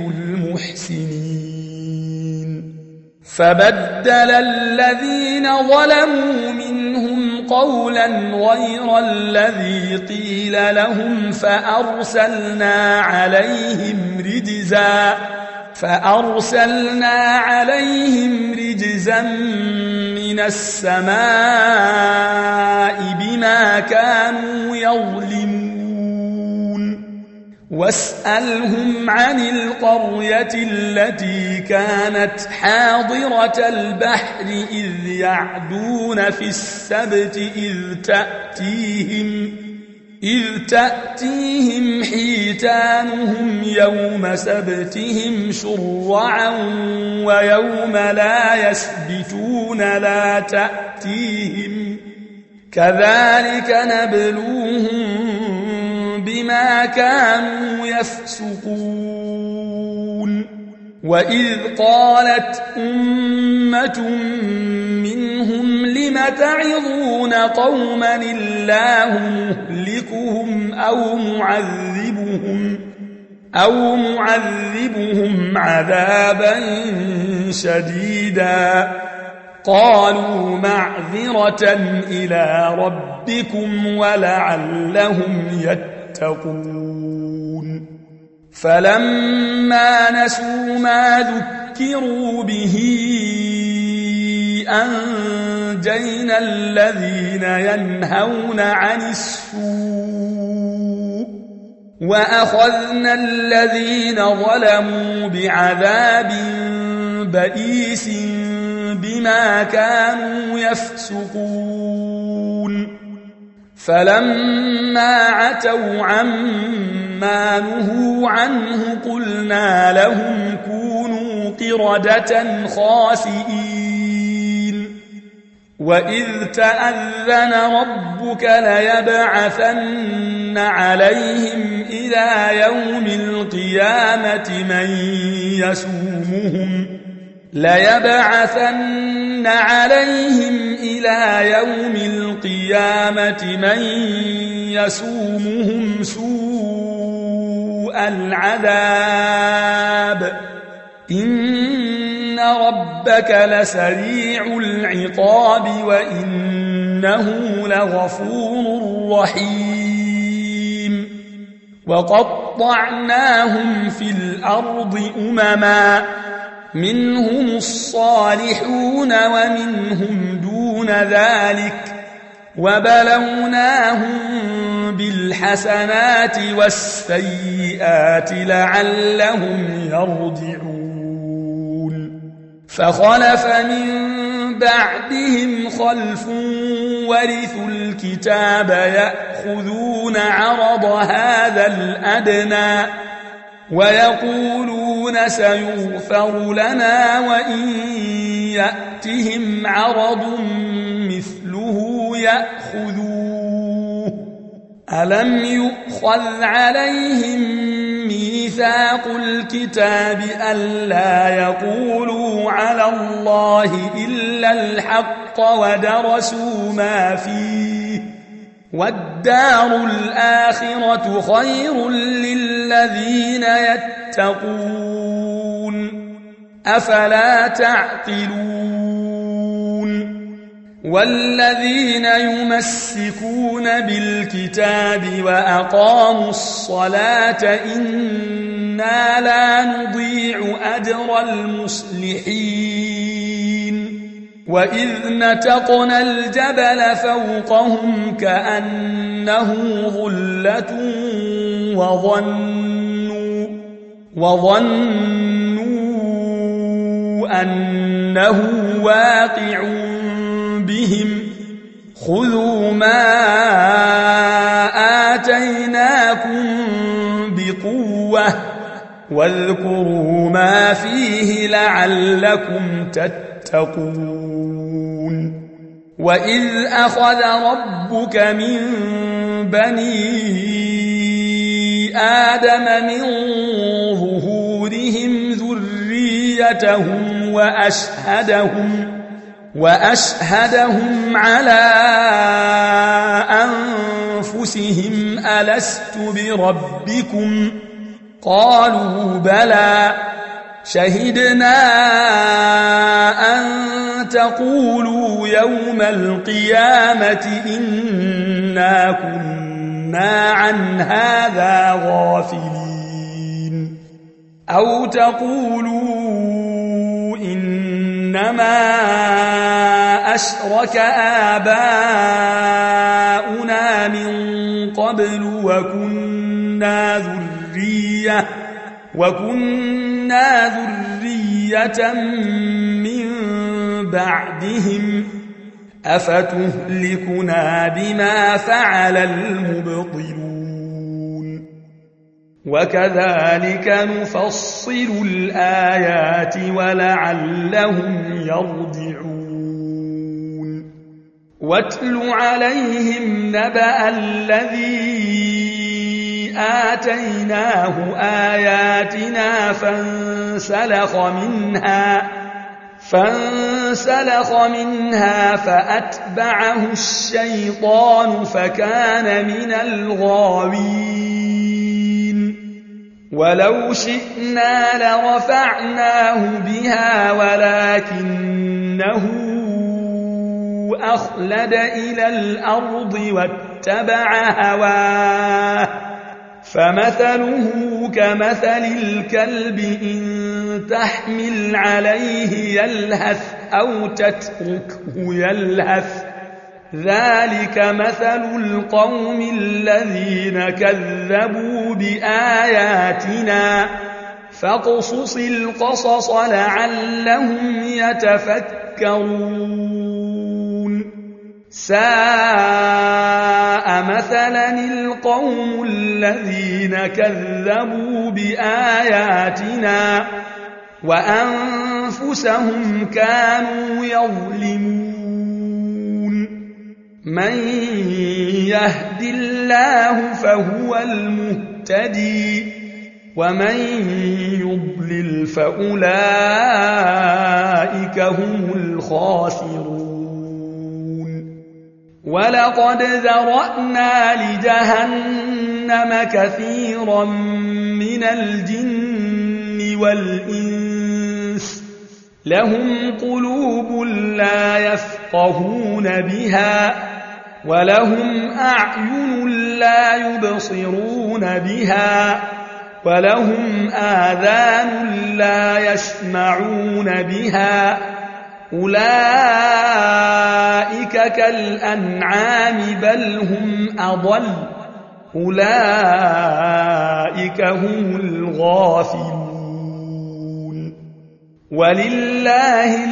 المحسنين. فبدل الذين ظلموا منهم قولا غير الذي قيل لهم فأرسلنا عليهم رجزا فأرسلنا عليهم رجزا من السماء بما كانوا يظلمون. واسألهم عن القرية التي كانت حاضرة البحر إذ يعدون في السبت إذ تأتيهم إذ تأتيهم حيتانهم يوم سبتهم شرعا ويوم لا يسبتون لا تأتيهم كذلك نبلوهم بما كانوا يفسقون. وإذ قالت أمة منهم لم تعظون قوما الله مهلكهم أو معذبهم أو معذبهم عذابا شديدا قالوا معذرة إلى ربكم ولعلهم يتقون. فلما نسوا ما ذكروا به أنجينا الذين ينهون عن السوء وأخذنا الذين ظلموا بعذاب بئيس بما كانوا يفسقون. فلما عتوا عما نهوا عنه قلنا لهم كونوا قردة خاسئين وإذ تأذن ربك ليبعثن عليهم إلى يوم القيامة من يسومهم ليبعثن عليهم إلى يوم القيامة من يسومهم سوء العذاب إن ربك لسريع العقاب وإنه لغفور رحيم وقطعناهم في الأرض أمما منهم الصالحون ومنهم دون ذلك وبلوناهم بالحسنات والسيئات لعلهم يرجعون فخلف من بعدهم خلف ورثوا الكتاب يأخذون عرض هذا الأدنى ويقولون سيغفر لنا وإن يأتهم عرض مثله يأخذوه ألم يؤخذ عليهم ميثاق الكتاب ألا يقولوا على الله إلا الحق ودرسوا ما فيه والدار الآخرة خير للذين يتقون أفلا تعقلون والذين يمسكون بالكتاب وأقاموا الصلاة إنا لا نضيع أجر المصلحين وإذ نتقنا الجبل فوقهم كأنه ظلة وظنوا وظنوا أنه واقع بهم خذوا ما آتيناكم بقوة واذكروا ما فيه لعلكم تتقون وإذ أخذ ربك من بني آدم من ظهورهم ذريتهم وأشهدهم وأشهدهم على أنفسهم ألست بربكم قالوا بلى شهدنا أن تقولوا يوم القيامة إنا كنا عن هذا غافلين أو تقولوا إنما أشرك آباؤنا من قبل وكنا ذرية وكنا ذرية من بعدهم أفتهلكنا بما فعل المبطلون وكذلك نفصل الآيات ولعلهم يرجعون واتل عليهم نبأ الذي آتيناه آياتنا فانسلخ منها فانسلخ منها فأتبعه الشيطان فكان من الغاوين ولو شئنا لرفعناه بها ولكنه أخلد إلى الأرض واتبع هواه فمثله كمثل الكلب إن تحمل عليه يلهث أو تتركه يلهث ذلك مثل القوم الذين كذبوا بآياتنا فاقصص القصص لعلهم يتفكرون ساء مثلا القوم الذين كذبوا بآياتنا وأنفسهم كانوا يظلمون من يهد الله فهو المهتدي ومن يضلل فأولئك هم الخاسرون ولقد ذرأنا لجهنم كثيرا من الجن والإنس لهم قلوب لا يفقهون بها ولهم أعين لا يبصرون بها ولهم آذان لا يسمعون بها أولئك كالأنعام بل هم أضل أولئك هم الغافلون ولله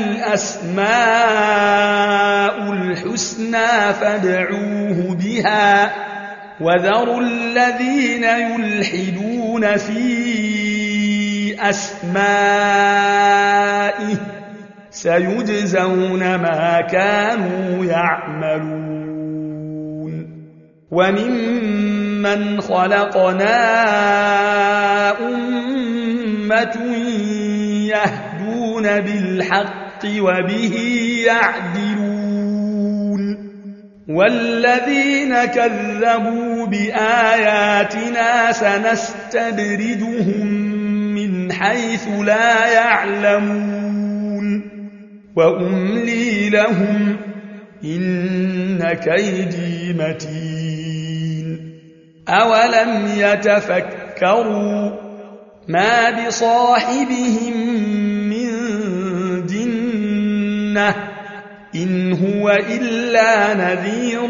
الأسماء الحسنى فادعوه بها وذروا الذين يلحدون في أسمائه سيجزون ما كانوا يعملون وممن خلقنا أمة يهدون بالحق وبه يعدلون والذين كذبوا بآياتنا سنستدرجهم من حيث لا يعلمون وأملي لهم إن كيدي متين أولم يتفكروا ما بصاحبهم من جنة إن هو إلا نذير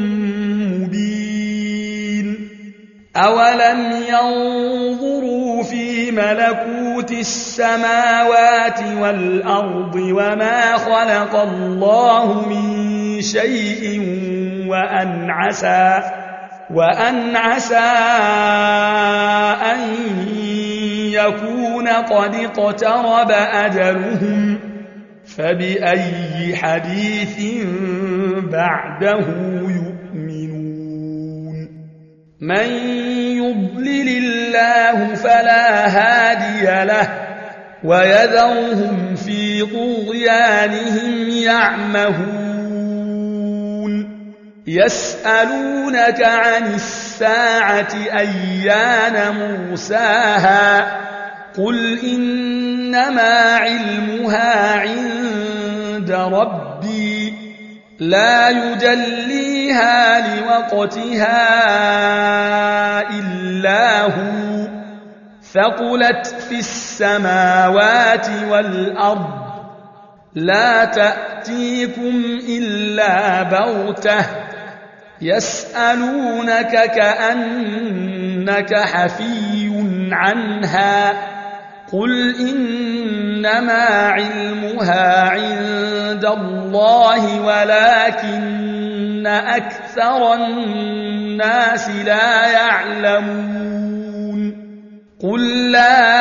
مبين أولم ينظروا في ملكوت السماوات والأرض وما خلق الله من شيء وأن عسى وأن عسى أن يكون قد اقترب أجلهم فبأي حديث بعده يؤمنون من يضلل الله فلا هادي له ويذرهم في طغيانهم يعمهون يسألونك عن الساعة أيان مرساها قل إنما علمها عند ربي لا يجليها لوقتها إلا هو ثقلت في السماوات والأرض لا تأتيكم إلا بغتة يسألونك كأنك حفي عنها قل إنما علمها عند الله ولكن أكثر الناس لا يعلمون قل لا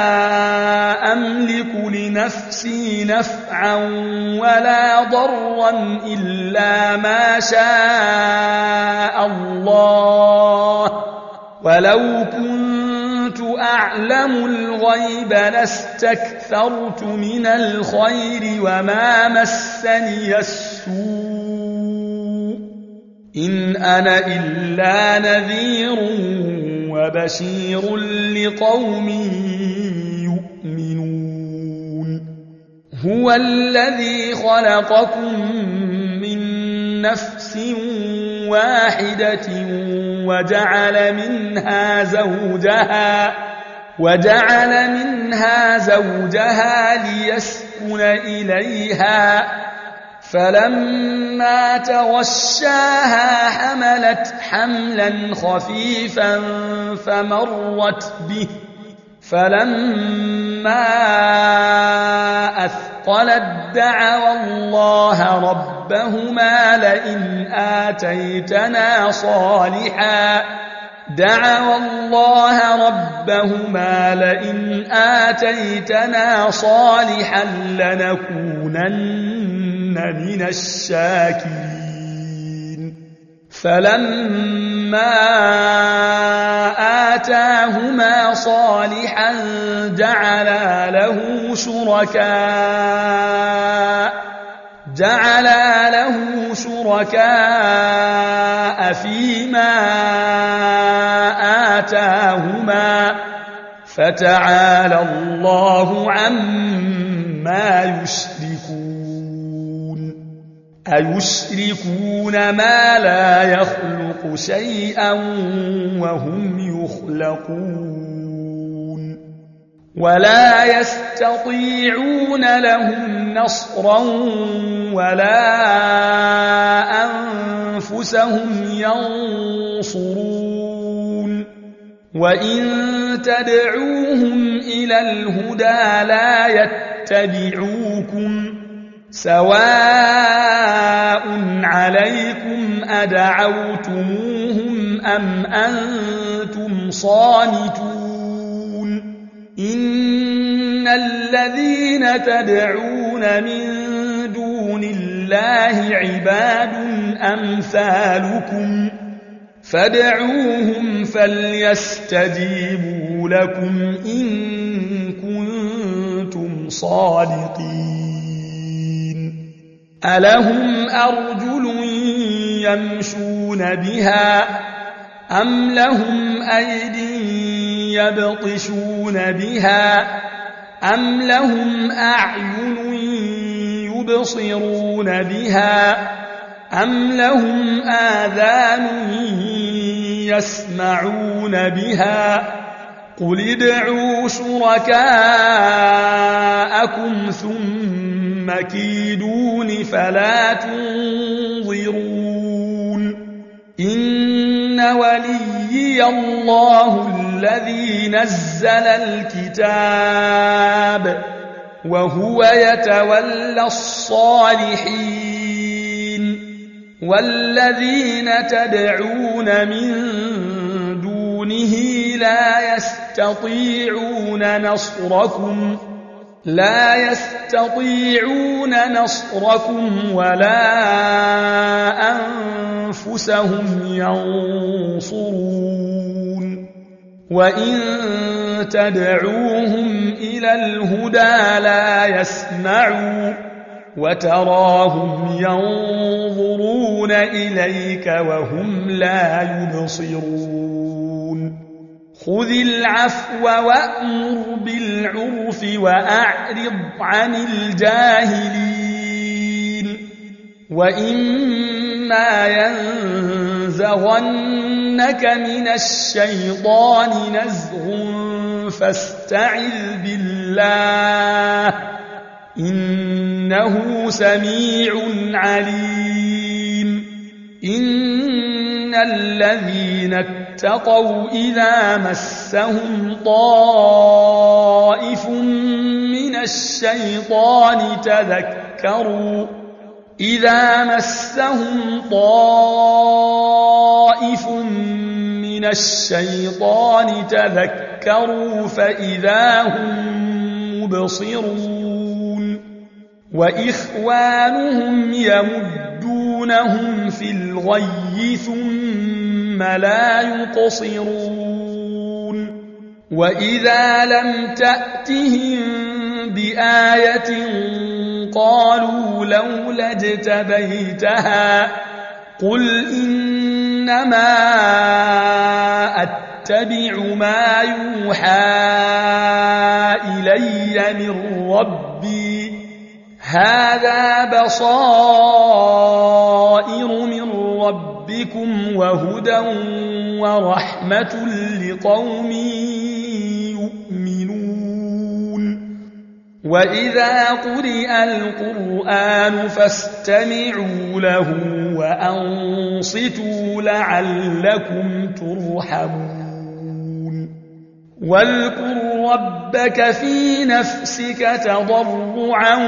أملك لنفسي نفعا ولا ضرا إلا ما شاء الله ولو كنت أعلم الغيب لاستكثرت من الخير وما مسني السوء إن أنا إلا نذير وبشير لقوم يؤمنون هو الذي خلقكم من نفس واحدة وجعل منها زوجها وجعل منها زوجها ليسكن إليها فلما تغشاها حملت حملا خفيفا فمرت به فلما أثقلت دعوا الله ربهما لئن آتيتنا صالحا دعوا الله رب ربهما لئن آتيتنا صالحا لنكونن من الشاكرين فلما آتاهما صالحا جعلا له شركاء جعلا له شركاء فيما آتاهما فتعالى الله عما يشركون أيشركون ما لا يخلق شيئا وهم يخلقون ولا يستطيعون لهم نصرا ولا أنفسهم ينصرون وإن تدعوهم إلى الهدى لا يتبعوكم سواء عليكم أدعوتموهم أم أنتم صامتون إن الذين تدعون من دون الله عباد أمثالكم فادعوهم فليستجيبوا لكم إن كنتم صادقين ألهم أرجل يمشون بها أم لهم أيد يبطشون بها أم لهم أعين يبصرون بها أم لهم آذان يسمعون بها قل ادعوا شركاءكم ثم كيدون فلا تنظرون إن وليي الله الذي نزل الكتاب وهو يتولى الصالحين والذين تدعون من دونه لا يستطيعون نصركم لا يستطيعون نصركم ولا أنفسهم ينصرون وإن تدعوهم إلى الهدى لا يسمعوا وتراهم ينظرون إليك وهم لا يبصرون خذ العفو وأمر بالعرف وأعرض عن الجاهلين وإما ينزغنك من الشيطان نزغ فاستعذ بالله إنه سميع عليم إن الذين اتقوا إذا مسهم طائف من الشيطان تذكروا إذا مسهم طائف من الشيطان تذكروا فإذا هم مبصرون وإخوانهم يمدونهم في الغي ثم لا يقصرون وإذا لم تأتهم بآية قالوا لولا اجتبيتها قل إنما أتبع ما يوحى إلي من ربي هذا بصائر من ربكم وهدى ورحمة لقوم يؤمنون وإذا قرئ القرآن فاستمعوا له وأنصتوا لعلكم ترحمون واذكر ربك في نفسك تضرعا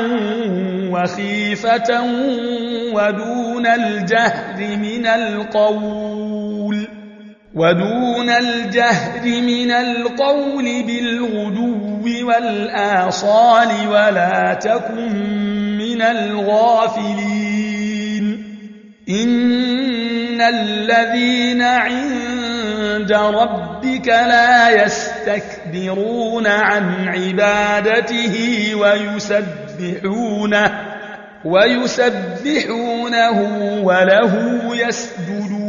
وخيفة ودون الجهر من القول ودون الجهر من القول بالغدو والآصال ولا تكن من الغافلين إن الذين عند ربك لا يستكبرون عن عبادته ويسبحونه ويسبحونه وله يسجدون